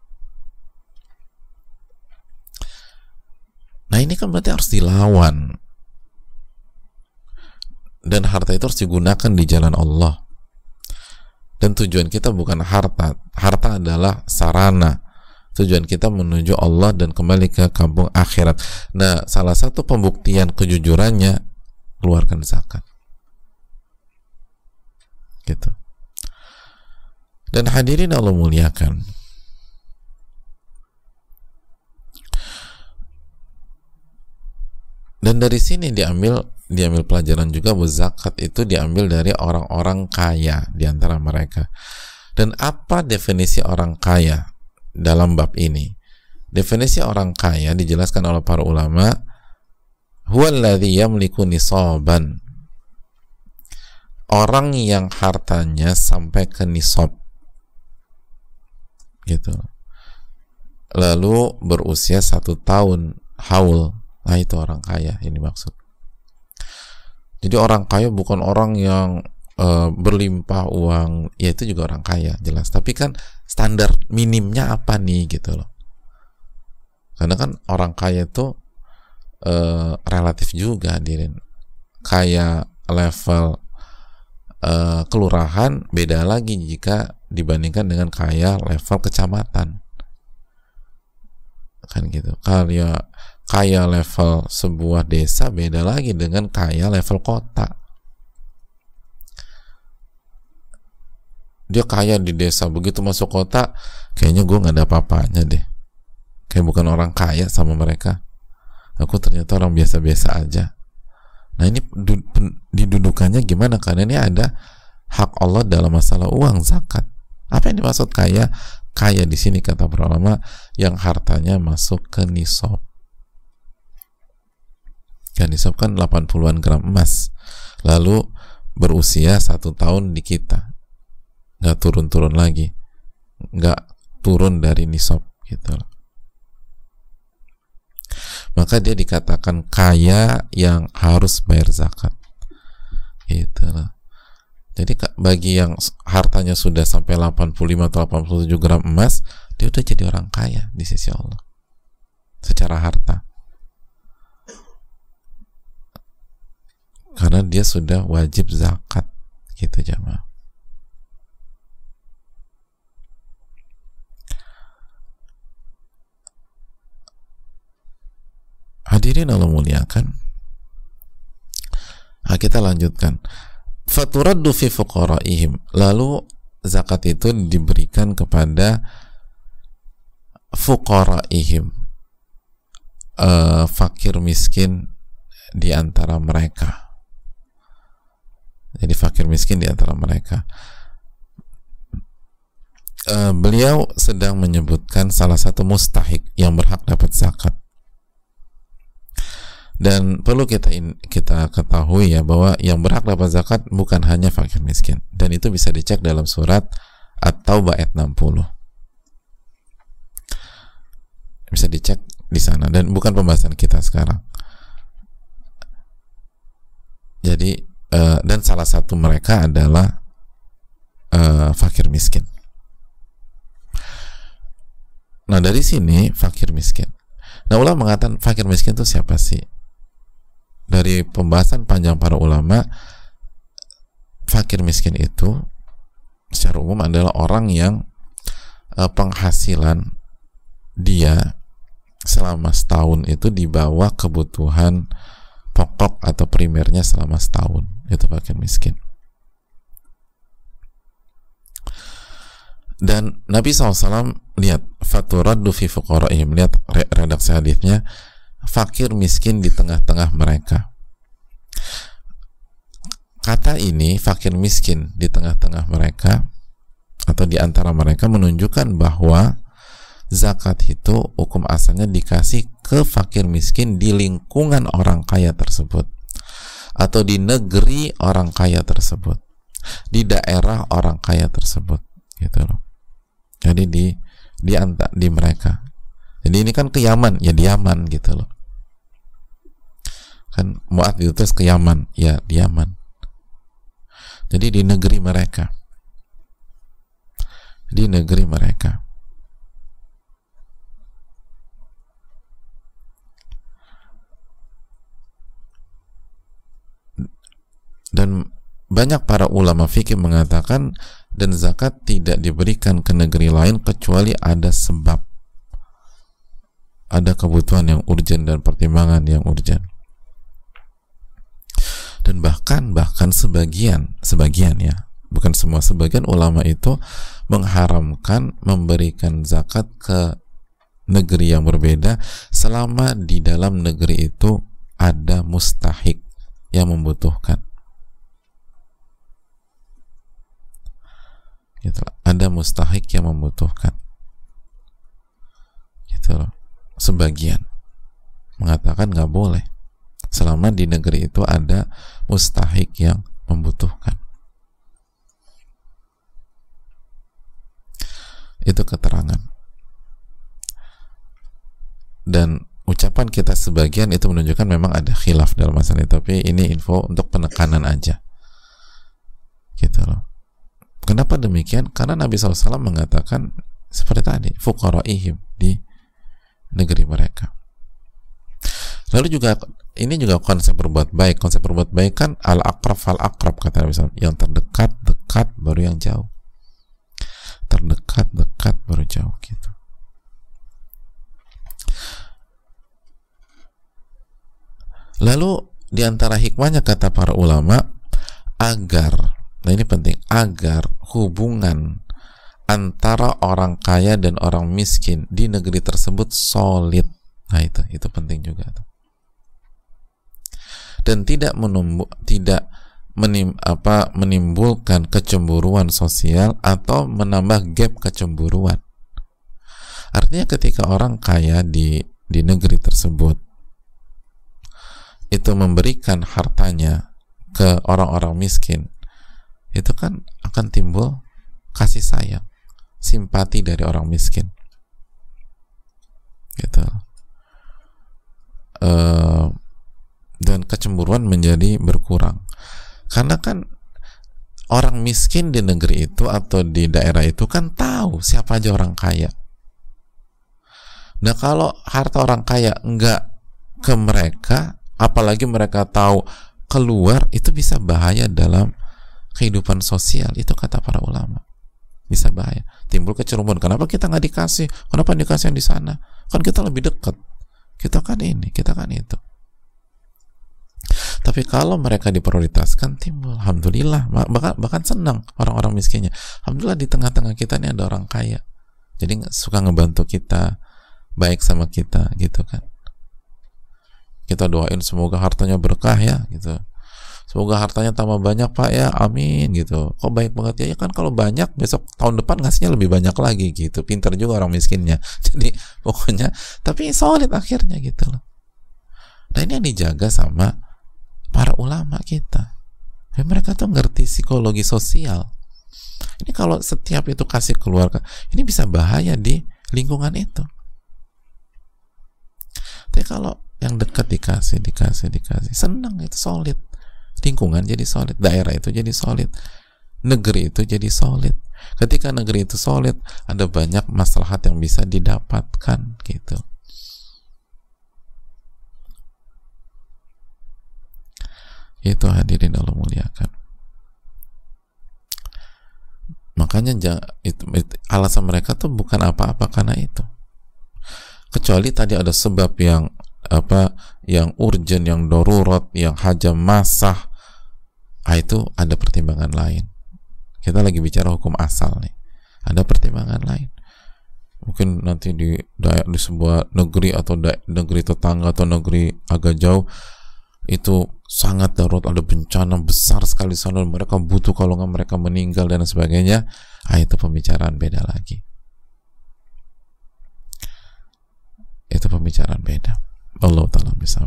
Nah ini kan berarti harus dilawan, dan harta itu harus digunakan di jalan Allah. Dan tujuan kita bukan harta. Harta adalah sarana. Tujuan kita menuju Allah dan kembali ke kampung akhirat. Nah, salah satu pembuktian kejujurannya, keluarkan zakat. Gitu. Dan hadirin Allah muliakan, dan dari sini diambil pelajaran juga bahwa zakat itu diambil dari orang-orang kaya di antara mereka. Dan apa definisi orang kaya dalam bab ini? Definisi orang kaya dijelaskan oleh para ulama, huwallazi yamliku nisaban, orang yang hartanya sampai ke nisab, gitu, lalu berusia 1 tahun haul. Nah itu orang kaya, ini maksud. Jadi orang kaya bukan orang yang berlimpah uang, ya itu juga orang kaya, jelas. Tapi kan standar minimnya apa nih, gitu loh. Karena kan orang kaya itu relatif juga, hadirin. Kaya level kelurahan beda lagi jika dibandingkan dengan kaya level kecamatan, kan gitu. Kaya level sebuah desa beda lagi dengan kaya level kota. Dia kaya di desa, begitu masuk kota kayaknya gue nggak ada apa-apanya deh, kayak bukan orang kaya sama mereka, aku ternyata orang biasa-biasa aja. Nah ini didudukannya gimana? Karena ini ada hak Allah dalam masalah uang, zakat. Apa yang dimaksud kaya? Kaya di sini kata para ulama yang hartanya masuk ke nisab. Yang nisab kan 80-an gram emas, lalu berusia 1 tahun di kita, nggak turun-turun lagi, nggak turun dari nisab, gitu. Maka dia dikatakan kaya yang harus bayar zakat, gitu loh. Jadi bagi yang hartanya sudah sampai 85 atau 87 gram emas, dia udah jadi orang kaya di sisi Allah secara harta, karena dia sudah wajib zakat, gitu jamaah. Hadirin Allah muliakan. Nah, kita lanjutkan. Faturaddu fi fuqaraihim, lalu zakat itu diberikan kepada fuqaraihim, fakir miskin di antara mereka. Jadi fakir miskin di antara mereka. beliau sedang menyebutkan salah satu mustahik yang berhak dapat zakat. Dan perlu kita ketahui ya, bahwa yang berhak dapat zakat bukan hanya fakir miskin, dan itu bisa dicek dalam surat At-Taubah ayat 60. Bisa dicek di sana, dan bukan pembahasan kita sekarang. Jadi dan salah satu mereka adalah fakir miskin. Nah, dari sini fakir miskin. Nah, ulama mengatakan fakir miskin itu siapa sih? Dari pembahasan panjang para ulama, fakir miskin itu secara umum adalah orang yang penghasilan dia selama setahun itu di bawah kebutuhan pokok atau primernya selama setahun. Itu fakir miskin. Dan Nabi SAW lihat faturaddu fi fuqaraihim, lihat redaksi hadisnya, fakir miskin di tengah-tengah mereka. Kata ini fakir miskin di tengah-tengah mereka atau di antara mereka menunjukkan bahwa zakat itu hukum asalnya dikasih ke fakir miskin di lingkungan orang kaya tersebut, atau di negeri orang kaya tersebut, di daerah orang kaya tersebut, gitu loh. Jadi di mereka. Jadi ini kan ke Yaman, ya di Yaman gitu loh. Kan Mu'adz diutus ke Yaman, ya di Yaman. Jadi di negeri mereka. Di negeri mereka. Dan banyak para ulama fikih mengatakan, dan zakat tidak diberikan ke negeri lain kecuali ada sebab, ada kebutuhan yang urgent dan pertimbangan yang urgent. Dan bahkan sebagian ya, bukan semua, sebagian ulama itu mengharamkan memberikan zakat ke negeri yang berbeda selama di dalam negeri itu ada mustahik yang membutuhkan. Gitu loh. Ada mustahik yang membutuhkan. Gitu loh. Sebagian mengatakan nggak boleh selama di negeri itu ada mustahik yang membutuhkan. Itu keterangan. Dan ucapan kita sebagian itu menunjukkan memang ada khilaf dalam masalah itu, tapi ini info untuk penekanan aja. Gitu loh. Kenapa demikian? Karena Nabi SAW mengatakan seperti tadi, fuqaraihim, di negeri mereka. Lalu juga ini juga konsep berbuat baik. Konsep berbuat baik kan al-aqrab fal-aqrab, kata Nabi SAW. Yang terdekat, dekat, baru yang jauh. Terdekat, dekat, baru jauh, gitu. Lalu di antara hikmahnya kata para ulama, agar, nah ini penting, agar hubungan antara orang kaya dan orang miskin di negeri tersebut solid. Nah itu penting juga tuh. Dan tidak menimbulkan kecemburuan sosial atau menambah gap kecemburuan. Artinya ketika orang kaya di negeri tersebut itu memberikan hartanya ke orang-orang miskin, itu kan akan timbul kasih sayang, simpati dari orang miskin, gitu. Dan kecemburuan menjadi berkurang, karena kan orang miskin di negeri itu atau di daerah itu kan tahu siapa aja orang kaya. Nah kalau harta orang kaya enggak ke mereka, apalagi mereka tahu keluar, itu bisa bahaya dalam kehidupan sosial. Itu kata para ulama, bisa bahaya, timbul kecemburuan. Kenapa kita nggak dikasih? Kenapa dikasih yang di sana? Kan kita lebih dekat, kita kan ini, kita kan itu. Tapi kalau mereka diprioritaskan, timbul, alhamdulillah, bahkan senang orang-orang miskinnya. Alhamdulillah di tengah-tengah kita ini ada orang kaya, jadi suka ngebantu kita, baik sama kita, gitu kan. Kita doain semoga hartanya berkah ya, gitu. semoga hartanya tambah banyak Pak ya, amin gitu. Kok baik banget ya? Ya kan kalau banyak besok tahun depan ngasihnya lebih banyak lagi gitu. Pintar juga orang miskinnya. Jadi pokoknya tapi solid akhirnya gitu loh. Nah ini yang dijaga sama para ulama kita. Ya, mereka tuh ngerti psikologi sosial. Ini kalau setiap itu kasih keluarga, ini bisa bahaya di lingkungan itu. Tapi kalau yang dekat dikasih, senang, itu solid. Lingkungan jadi solid, daerah itu jadi solid, negeri itu jadi solid. Ketika negeri itu solid, ada banyak maslahat yang bisa didapatkan gitu. Itu hadirin Allah muliakan. Makanya alasan mereka tuh bukan apa-apa karena itu. Kecuali tadi ada sebab yang yang urgent, yang darurat, yang hajam masah, itu ada pertimbangan lain. Kita lagi bicara hukum asal nih, ada pertimbangan lain. Mungkin nanti di sebuah negeri atau negeri tetangga atau negeri agak jauh itu sangat darurat, ada bencana besar sekali sana, mereka butuh, kalau nggak mereka meninggal dan sebagainya. Itu pembicaraan beda lagi. Itu pembicaraan beda. Allah Ta'ala bisa.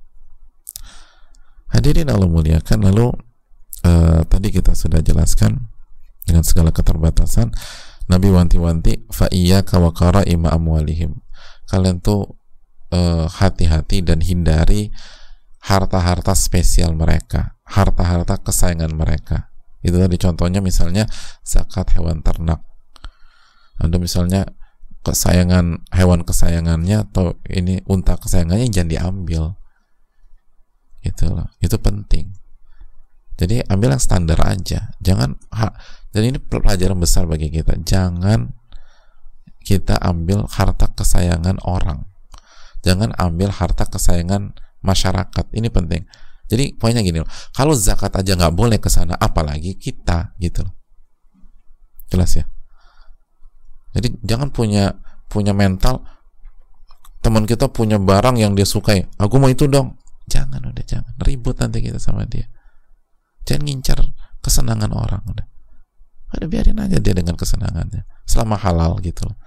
Hadirin Allah muliakan. Lalu tadi kita sudah jelaskan dengan segala keterbatasan, Nabi wanti-wanti, fa iyyaka wa qara'ima amwalihim. Kalian tuh hati-hati dan hindari harta-harta spesial mereka, harta-harta kesayangan mereka. Itu tadi contohnya, misalnya zakat hewan ternak. Ada misalnya kesayangan, hewan kesayangannya atau ini unta kesayangannya, jangan diambil. Gitu loh. Itu penting. Jadi ambil yang standar aja. Jangan dan ini pelajaran besar bagi kita. Jangan kita ambil harta kesayangan orang. Jangan ambil harta kesayangan masyarakat. Ini penting. Jadi poinnya gini loh, kalau zakat aja nggak boleh ke sana, apalagi kita, gitu loh. Jelas ya? Jadi jangan punya mental teman kita punya barang yang dia sukai, aku mau itu dong. Jangan, udah jangan. Ribut nanti kita sama dia. Jangan ngincar kesenangan orang, udah biarin aja dia dengan kesenangannya selama halal gitu loh.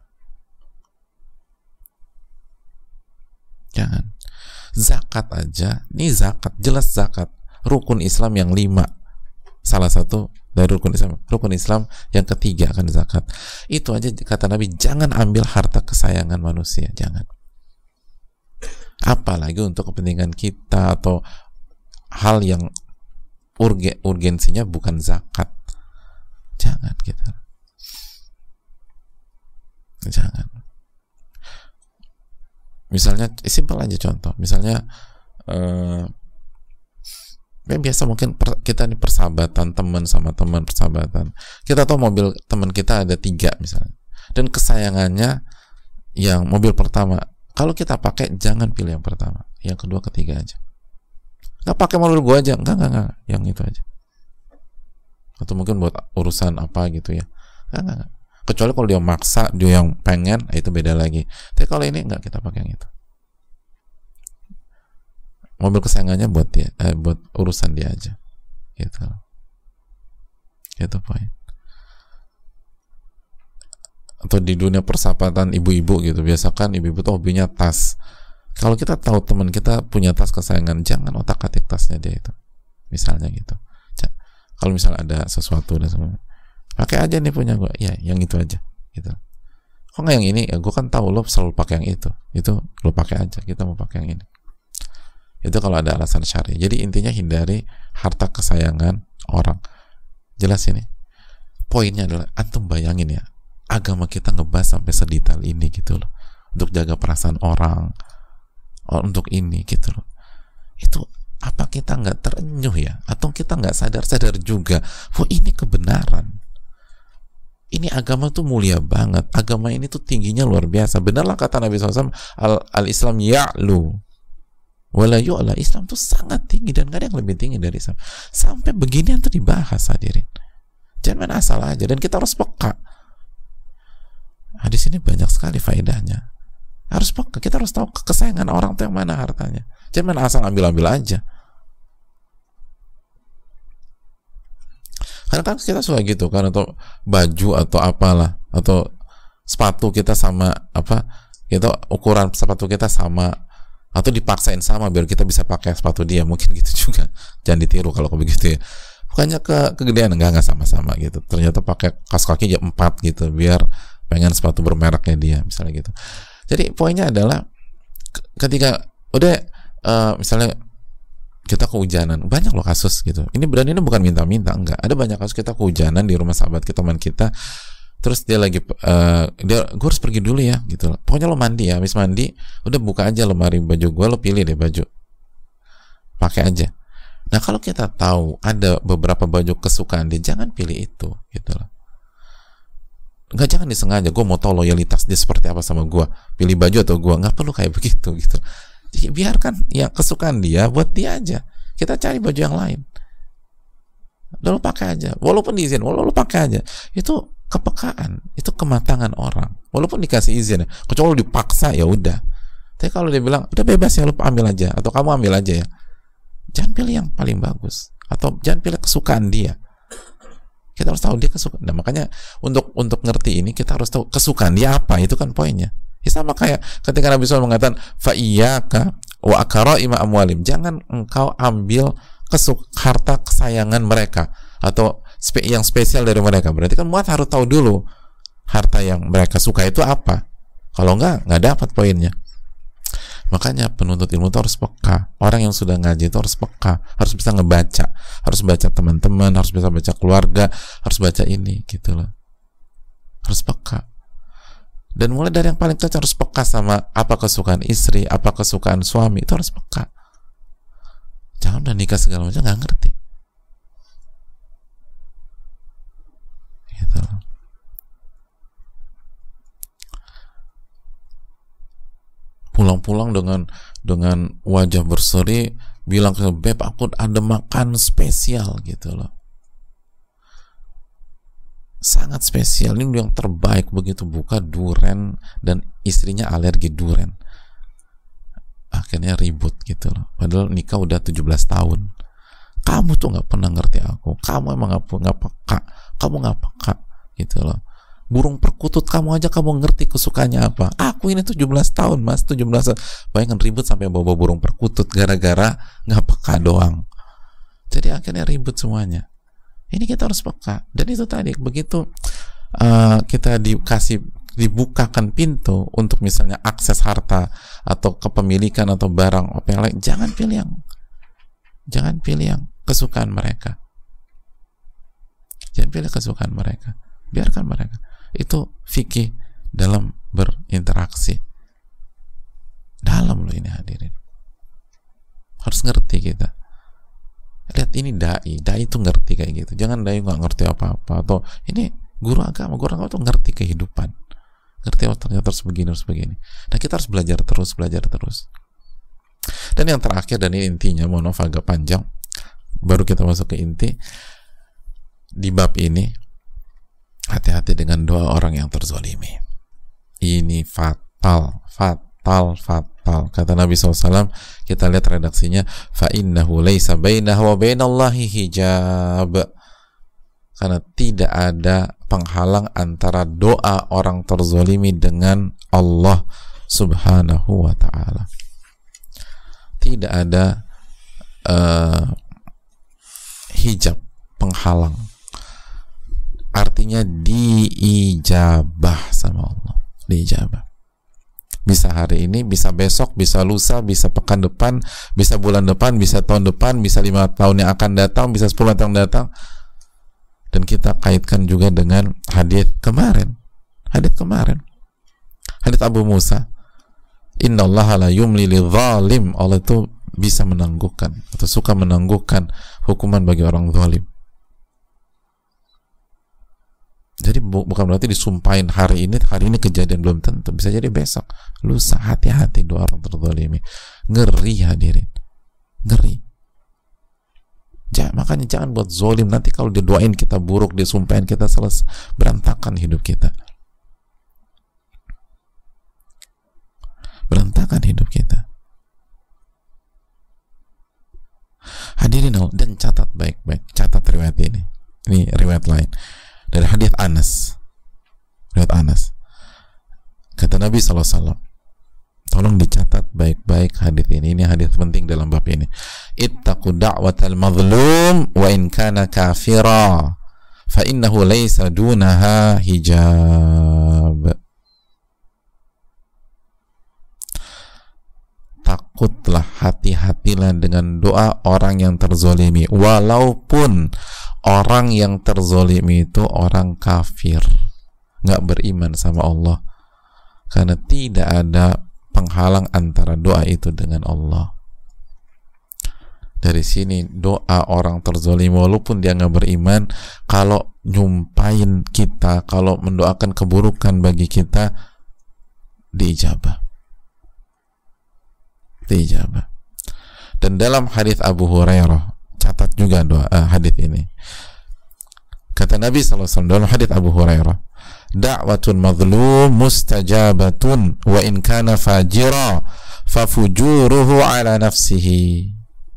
Jangan. Zakat aja, ini zakat, jelas zakat, rukun Islam yang 5, salah satu dari rukun Islam yang ketiga kan zakat. Itu aja kata Nabi, jangan ambil harta kesayangan manusia, jangan. Apalagi untuk kepentingan kita atau hal yang urgensinya bukan zakat, jangan gitu. Jangan. Misalnya simpel aja contoh, misalnya biasa mungkin kita ini persahabatan, teman sama teman, persahabatan. Kita tahu mobil teman kita ada 3 misalnya, dan kesayangannya yang mobil pertama. Kalau kita pakai, jangan pilih yang pertama, yang kedua, ketiga aja. Nggak pakai mobil gua aja, enggak, yang itu aja. Atau mungkin buat urusan apa gitu ya, enggak. Kecuali kalau dia maksa, dia yang pengen, itu beda lagi. Tapi kalau ini enggak, kita pakai yang itu. Mobil kesayangannya buat dia, buat urusan dia aja. Gitu. Itu poin. Atau di dunia persahabatan ibu-ibu gitu, biasakan ibu-ibu tuh hobinya tas. Kalau kita tahu teman kita punya tas kesayangan, jangan otak-atik tasnya dia itu. Misalnya gitu. Kalau misalnya ada sesuatu dan sebagainya, pakai aja nih punya gue, ya yang itu aja gitu. Kok nggak yang ini? Ya gue kan tahu lo selalu pakai yang itu lo pakai aja, kita mau pakai yang ini. Itu kalau ada alasan syar'i. Jadi intinya hindari harta kesayangan orang. Jelas ini. Poinnya adalah, antum bayangin ya, agama kita ngebahas sampai sedetail ini gitu loh, untuk jaga perasaan orang, untuk ini gitu loh. Itu apa kita nggak terenyuh ya? Atau kita nggak sadar juga, oh ini kebenaran. Ini agama tuh mulia banget. Agama ini tuh tingginya luar biasa. Benarlah kata Nabi SAW, al-Islam ya'lu wala yu'la. Islam tuh sangat tinggi dan gak ada yang lebih tinggi dari Islam. Sampai beginian tuh dibahas, hadirin. Jangan main asal aja, dan kita harus peka. Nah, di sini banyak sekali faedahnya. Harus peka, kita harus tahu kesayangan orang tuh yang mana hartanya. Jangan main asal ambil-ambil aja. Karena kan kita suka gitu kan, atau baju atau apalah, atau sepatu kita sama apa, kita ukuran sepatu kita sama, atau dipaksain sama biar kita bisa pakai sepatu dia, mungkin gitu juga. Jangan ditiru kalau begitu ya. Bukannya kegedean, enggak sama-sama gitu. Ternyata pakai kaos kaki jam 4 gitu biar pengen sepatu bermereknya dia, misalnya gitu. Jadi poinnya adalah ketika udah misalnya kita kehujanan, banyak loh kasus gitu. Ini bukan minta-minta, enggak. Ada banyak kasus kita kehujanan di rumah sahabat kita, teman kita. Terus dia lagi gue harus pergi dulu ya gitu. Pokoknya lo mandi ya, habis mandi udah buka aja lemari baju gue, lo pilih deh baju, pakai aja. Nah kalau kita tahu ada beberapa baju kesukaan dia, jangan pilih itu gitu loh. Enggak, jangan disengaja. Gue mau tahu loyalitas dia seperti apa sama gue, pilih baju atau gue, nggak perlu kayak begitu gitu. Jadi biarkan yang kesukaan dia buat dia aja. Kita cari baju yang lain. Lo pakai aja, walaupun diizin, lo pakai aja. Itu kepekaan, itu kematangan orang. Walaupun dikasih izin, kecuali dipaksa ya udah. Tapi kalau dia bilang udah bebas ya, lo ambil aja, atau kamu ambil aja ya, jangan pilih yang paling bagus, atau jangan pilih kesukaan dia. Kita harus tahu dia kesukaan. Nah makanya untuk ngerti ini kita harus tahu kesukaan dia apa. Itu kan poinnya. Ya, sama kayak ketika Nabi SAW mengatakan fa'iyyaka wa akaraima amwalim, jangan engkau ambil harta kesayangan mereka atau yang spesial dari mereka. Berarti kan muat harus tahu dulu harta yang mereka suka itu apa. Kalau nggak dapat poinnya. Makanya penuntut ilmu itu harus peka. Orang yang sudah ngaji itu harus peka, harus bisa ngebaca, harus baca teman-teman, harus bisa baca keluarga, harus baca ini gitu loh. Harus peka. Dan mulai dari yang paling kecil harus peka sama apa kesukaan istri, apa kesukaan suami, itu harus peka. Jangan udah nikah segala macam nggak ngerti. Gitu loh. Pulang-pulang dengan wajah berseri bilang ke Beb, aku ada makan spesial gitu loh, sangat spesial, ini yang terbaik. Begitu buka duren dan istrinya alergi duren, akhirnya ribut gitu loh. Padahal nikah udah 17 tahun. Kamu tuh nggak pernah ngerti aku, kamu emang nggak peka, kamu nggak peka gitu loh. Burung perkutut kamu aja kamu ngerti kesukaannya apa. Aku ini 17 tahun mas, 17 tahun. Bayangkan ribut sampai bawa burung perkutut gara-gara nggak peka doang. Jadi akhirnya ribut semuanya. Ini kita harus peka. Dan itu tadi, begitu kita dibukakan pintu untuk misalnya akses harta atau kepemilikan atau barang apa yang lain, jangan pilih yang kesukaan mereka. Jangan pilih kesukaan mereka. Biarkan mereka. Itu fikih dalam berinteraksi. Dalam loh ini hadirin. Harus ngerti kita. Lihat ini dai itu ngerti kayak gitu. Jangan dai nggak ngerti apa-apa. Atau ini guru agama tuh ngerti kehidupan. Ngerti ternyata harus begini. Nah kita harus belajar terus. Dan yang terakhir, dan ini intinya, mohon maaf agak panjang, baru kita masuk ke inti di bab ini. Hati-hati dengan doa orang yang terzolimi. Ini fatal. Kata Nabi SAW, kita lihat redaksinya, فَإِنَّهُ لَيْسَ بَيْنَهُ وَبَيْنَ اللَّهِ hijab. Karena tidak ada penghalang antara doa orang terzolimi dengan Allah Subhanahu wa ta'ala. Tidak ada hijab, penghalang. Artinya diijabah sama Allah, diijabah. Bisa hari ini, bisa besok, bisa lusa, bisa pekan depan, bisa bulan depan, bisa tahun depan, bisa 5 tahun yang akan datang, bisa 10 tahun datang. Dan kita kaitkan juga dengan hadits kemarin. Hadits Abu Musa. Innallaha la yumli lidzalim. Allah itu bisa menangguhkan atau suka menangguhkan hukuman bagi orang zalim. Jadi bukan berarti disumpahin hari ini kejadian, belum tentu, bisa jadi besok, lusa. Hati-hati doa orang terzalimi. Ngeri hadirin, ngeri. Makanya jangan buat zolim. Nanti kalau didoain kita buruk, disumpahin kita selesai, berantakan hidup kita, Hadirin, dan catat baik-baik, catat riwayat ini. Ini riwayat lain dari hadis Anas. Riwayat Anas. Kata Nabi SAW, tolong dicatat baik-baik hadis ini. Ini hadis penting dalam bab ini. Ittaqu da'watal mazlum wa in kana kafira fa innahu laysa dunaha hijab. Takutlah, hati-hatilah dengan doa orang yang terzolimi, walaupun orang yang terzolimi itu orang kafir, nggak beriman sama Allah, karena tidak ada penghalang antara doa itu dengan Allah. Dari sini doa orang terzolimi walaupun dia nggak beriman, kalau nyumpain kita, kalau mendoakan keburukan bagi kita, diijabah. Dan dalam hadis Abu Hurairah, catat juga doa hadis ini. Kata Nabi SAW dalam hadis Abu Hurairah, da'watul mazlum mustajabatun wa in kana fajira fa fujuruhu ala nafsihi.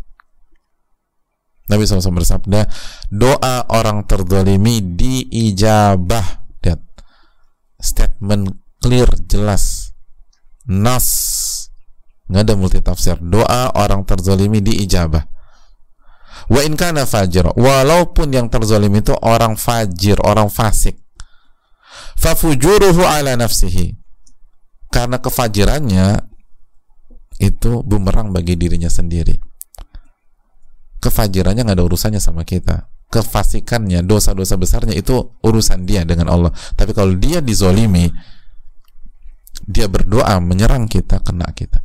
Nabi SAW bersabda, doa orang terzalimi diijabah. Lihat, statement clear, jelas, nas, nggak ada multitafsir. Doa orang terzalimi diijabah. Wa in kana fajir, walaupun yang terzalimi itu orang fajir, orang fasik. Fa fujuruhu ala nafsihi, karena kefajirannya itu bumerang bagi dirinya sendiri. Kefajirannya nggak ada urusannya sama kita. Kefasikannya, dosa-dosa besarnya itu urusan dia dengan Allah. Tapi kalau dia dizolimi, dia berdoa menyerang kita, kena kita.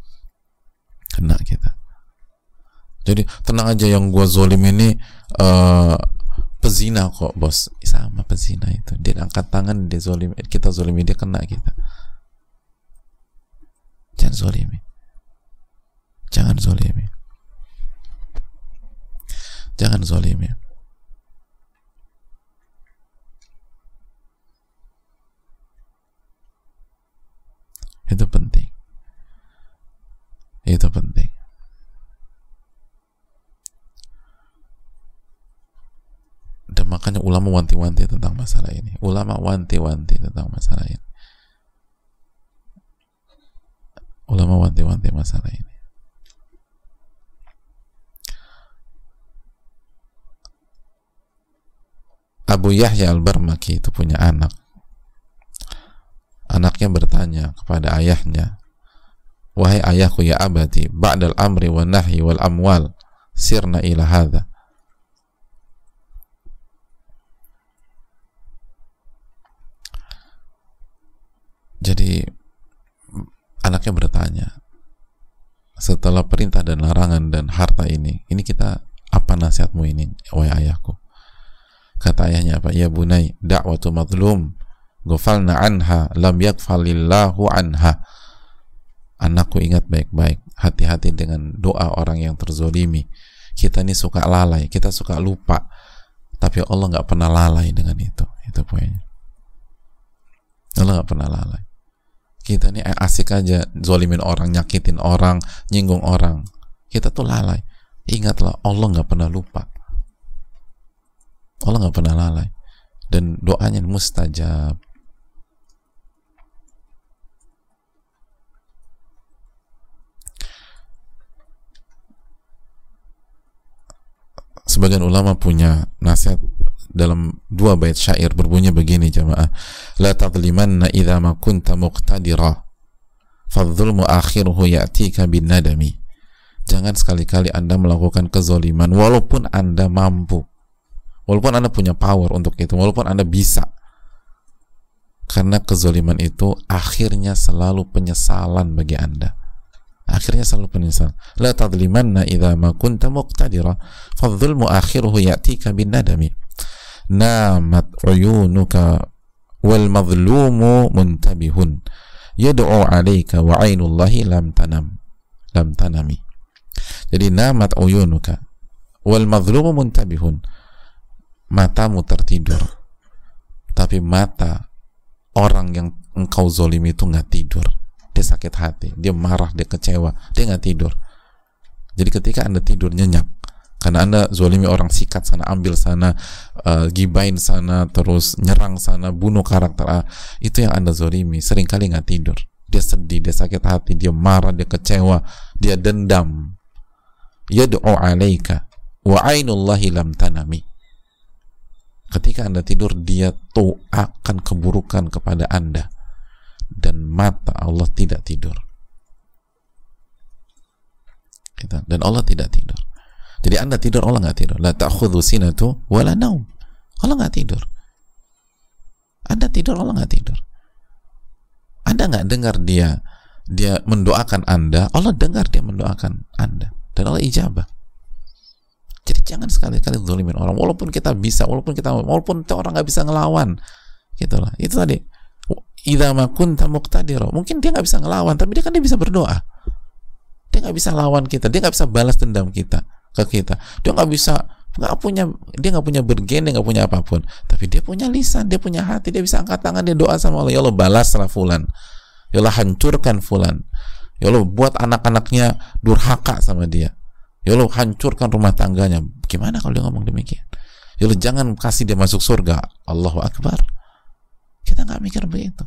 Jadi tenang aja, yang gua zolim ini pezina kok bos. Sama pezina itu, dia angkat tangan, dia zolim, kita zolimi dia, kena kita. Jangan zolimi, jangan zolimi, jangan zolimi. Itu penting. Itu penting. Dan makanya ulama wanti-wanti tentang masalah ini. Ulama wanti-wanti tentang masalah ini. Ulama wanti-wanti masalah ini. Abu Yahya Al-Barmaki itu punya anak. Anaknya bertanya kepada ayahnya, wahai ayahku, ya abati, ba'dal amri wa nahyi wal amwal sirna ila hadha. Jadi anaknya bertanya, setelah perintah dan larangan dan harta ini kita apa nasihatmu ini, wahai ayahku? Kata ayahnya apa? Ya bunai, da'watu mazlum ghafalna anha lam yakfalillahu anha. Anakku, ingat baik-baik, hati-hati dengan doa orang yang terzolimi. Kita ini suka lalai, kita suka lupa, tapi Allah nggak pernah lalai dengan itu. Itu poinnya. Allah nggak pernah lalai. Kita ini asik aja zolimin orang, nyakitin orang, nyinggung orang. Kita tuh lalai. Ingatlah, Allah nggak pernah lupa. Allah nggak pernah lalai. Dan doanya mustajab. Sebagian ulama punya nasihat dalam 2 bait syair, berbunyi begini jamaah, la tadlimanna idza ma kunta muqtadira fadh-dhulmu akhiruhu ya'tika bin nadami. Jangan sekali-kali Anda melakukan kezoliman walaupun Anda mampu, walaupun Anda punya power untuk itu, walaupun Anda bisa, karena kezoliman itu akhirnya selalu penyesalan bagi Anda. Akhirnya selalu penyesalan. La tadlimanna idza ma kunta muqtadira fadh-dhulmu akhiruhu ya'tika bin nadami. Namat uyunuka wal mazlumu muntabihun yad'u 'alaika wa 'ainullahi lam tanami. Jadi namat uyunuka wal mazlumu muntabihun, matamu tertidur, tapi mata orang yang engkau zolimi itu nggak tidur. Dia sakit hati, dia marah, dia kecewa, dia nggak tidur. Jadi ketika Anda tidur nyenyak Karena Anda zolimi orang, sikat sana, ambil sana, gibain sana, terus nyerang sana, bunuh karakter. Itu yang Anda zolimi. Seringkali nggak tidur. Dia sedih, dia sakit hati, dia marah, dia kecewa, dia dendam. Yad'u 'alaika wa 'ainullahi lam tanami. Ketika Anda tidur, dia akan keburukan kepada Anda. Dan mata Allah tidak tidur. Dan Allah tidak tidur. Jadi Anda tidur, Allah nggak tidur. La ta'khudhu sinatu wala naum. Allah nggak tidur. Anda tidur, Allah nggak tidur. Anda nggak dengar dia mendoakan Anda, Allah dengar dia mendoakan Anda, dan Allah ijabah. Jadi jangan sekali-kali zalimin orang, walaupun kita bisa, walaupun orang nggak bisa ngelawan, gitulah. Itu tadi. Idza ma kunta muqtadira. Mungkin dia nggak bisa ngelawan, tapi dia bisa berdoa. Dia nggak bisa lawan kita, dia nggak bisa balas dendam kita ke kita. Dia nggak punya bergen, dia nggak punya apapun. Tapi dia punya lisan, dia punya hati, dia bisa angkat tangan, dia doa sama Allah. Ya Allah, balaslah fulan. Ya Allah, hancurkan fulan. Ya Allah, buat anak-anaknya durhaka sama dia. Ya Allah, hancurkan rumah tangganya. Gimana kalau dia ngomong demikian? Ya Allah, jangan kasih dia masuk surga. Allahu Akbar. Kita nggak mikir begitu.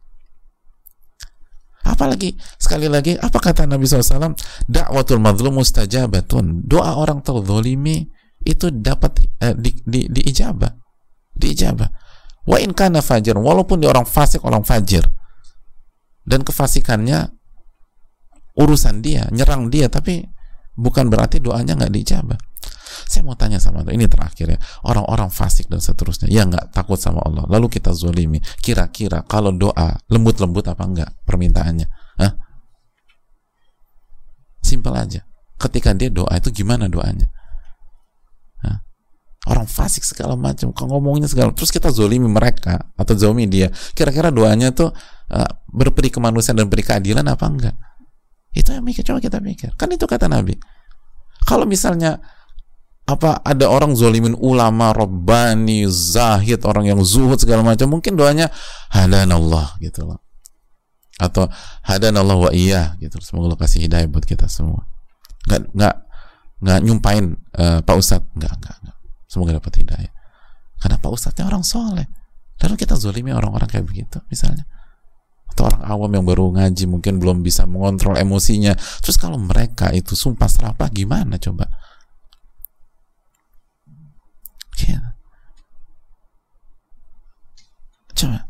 Apalagi, sekali lagi, apa kata Nabi SAW? Da'watul mazlum mustajabatun. Doa orang terzalimi itu dapat diijabah. Diijabah. Wa in kana fajir, walaupun dia orang fasik, orang fajir. Dan kefasikannya urusan dia, nyerang dia, tapi bukan berarti doanya nggak diijabah. Saya mau tanya sama Anda, ini terakhir ya, orang-orang fasik dan seterusnya yang nggak takut sama Allah, lalu kita zolimi, kira-kira kalau doa lembut-lembut apa enggak permintaannya? Hah? Simpel aja. Ketika dia doa itu gimana doanya? Hah? Orang fasik segala macam, ngomongnya segala, terus kita zolimi mereka atau zolimi dia, kira-kira doanya tuh berperi kemanusiaan dan beri keadilan apa enggak? Itu yang mikir, coba kita mikir. Kan itu kata Nabi. Kalau misalnya ada orang zolimin ulama, rabbani, zahid, orang yang zuhud segala macam, mungkin doanya hadanallah gitu loh, atau hadanallah wa iyyah gitu. Semoga Allah kasih hidayah buat kita semua. Nggak nyumpain Pak Ustadz, nggak. Semoga dapat hidayah. Karena Pak Ustadznya orang soleh. Lalu kita zolimi orang-orang kayak begitu misalnya. Atau orang awam yang baru ngaji mungkin belum bisa mengontrol emosinya. Terus kalau mereka itu sumpah serapah gimana coba? Ya. Coba.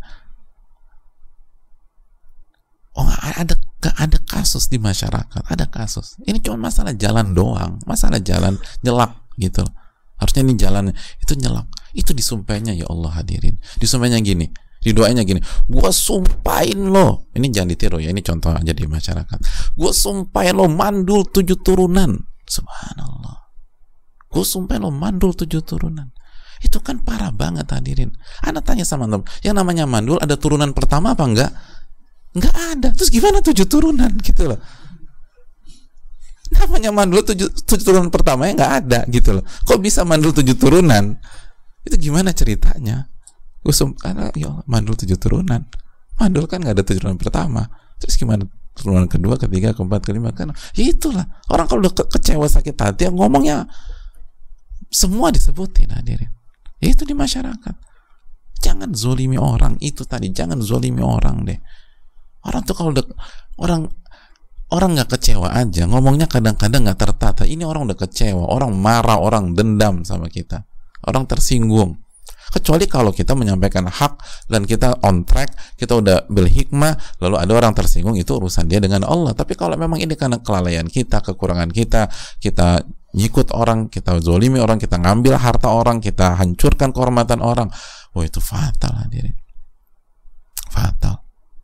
Oh, ada kasus di masyarakat, ada kasus. Ini cuma masalah jalan doang, masalah jalan nyelak gitu. Harusnya ini jalan itu nyelak. Itu disumpahnya, ya Allah hadirin. Disumpahnya gini, didoanya gini. Gua sumpahin lo. Ini jangan ditiru ya, ini contoh aja di masyarakat. Gua sumpahin lo mandul 7 turunan. Subhanallah. Gua sumpahin lo mandul 7 turunan. Itu kan parah banget hadirin. Anda tanya sama teman, yang namanya mandul ada turunan pertama apa enggak? Enggak ada. Terus gimana 7 turunan gitu loh. Namanya mandul 7 turunan pertamanya enggak ada gitu loh. Kok bisa mandul 7 turunan? Itu gimana ceritanya? Karena ya Allah, mandul 7 turunan. Mandul kan enggak ada turunan pertama. Terus gimana turunan kedua, ketiga, keempat, kelima? Kan ya itulah. Orang kalau udah kecewa sakit hati ngomongnya semua disebutin hadirin. Itu di masyarakat. Jangan zolimi orang, itu tadi, jangan zolimi orang deh. Orang tuh kalau orang nggak kecewa aja, ngomongnya kadang-kadang nggak tertata. Ini orang udah kecewa, orang marah, orang dendam sama kita, orang tersinggung. Kecuali kalau kita menyampaikan hak dan kita on track, kita udah berhikmah, lalu ada orang tersinggung, itu urusan dia dengan Allah. Tapi kalau memang ini karena kelalaian kita, kekurangan kita ngikut orang, kita zolimi orang, kita ngambil harta orang, kita hancurkan kehormatan orang, wah itu fatal hadirin, fatal.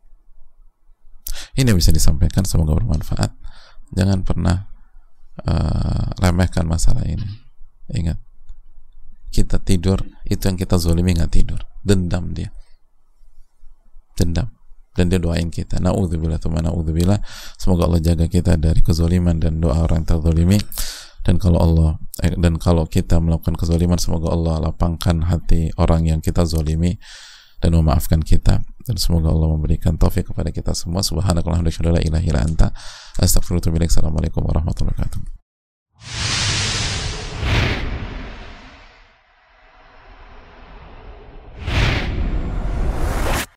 Ini bisa disampaikan, semoga bermanfaat. Jangan pernah remehkan masalah ini. Ingat, kita tidur, itu yang kita zolimi nggak tidur, dendam dia, dendam, dan dia doain kita. Na'udzubillah, na'udzubillah. Semoga Allah jaga kita dari kezoliman dan doa orang terzolimi. Dan kalau kita melakukan kezaliman, semoga Allah lapangkan hati orang yang kita zolimi dan memaafkan kita. Dan semoga Allah memberikan taufik kepada kita semua. Subhanakallahumma wa bihamdika, la ilaha illa anta, astaghfiruka wa atubu ilaik. Assalamualaikum warahmatullahi wabarakatuh.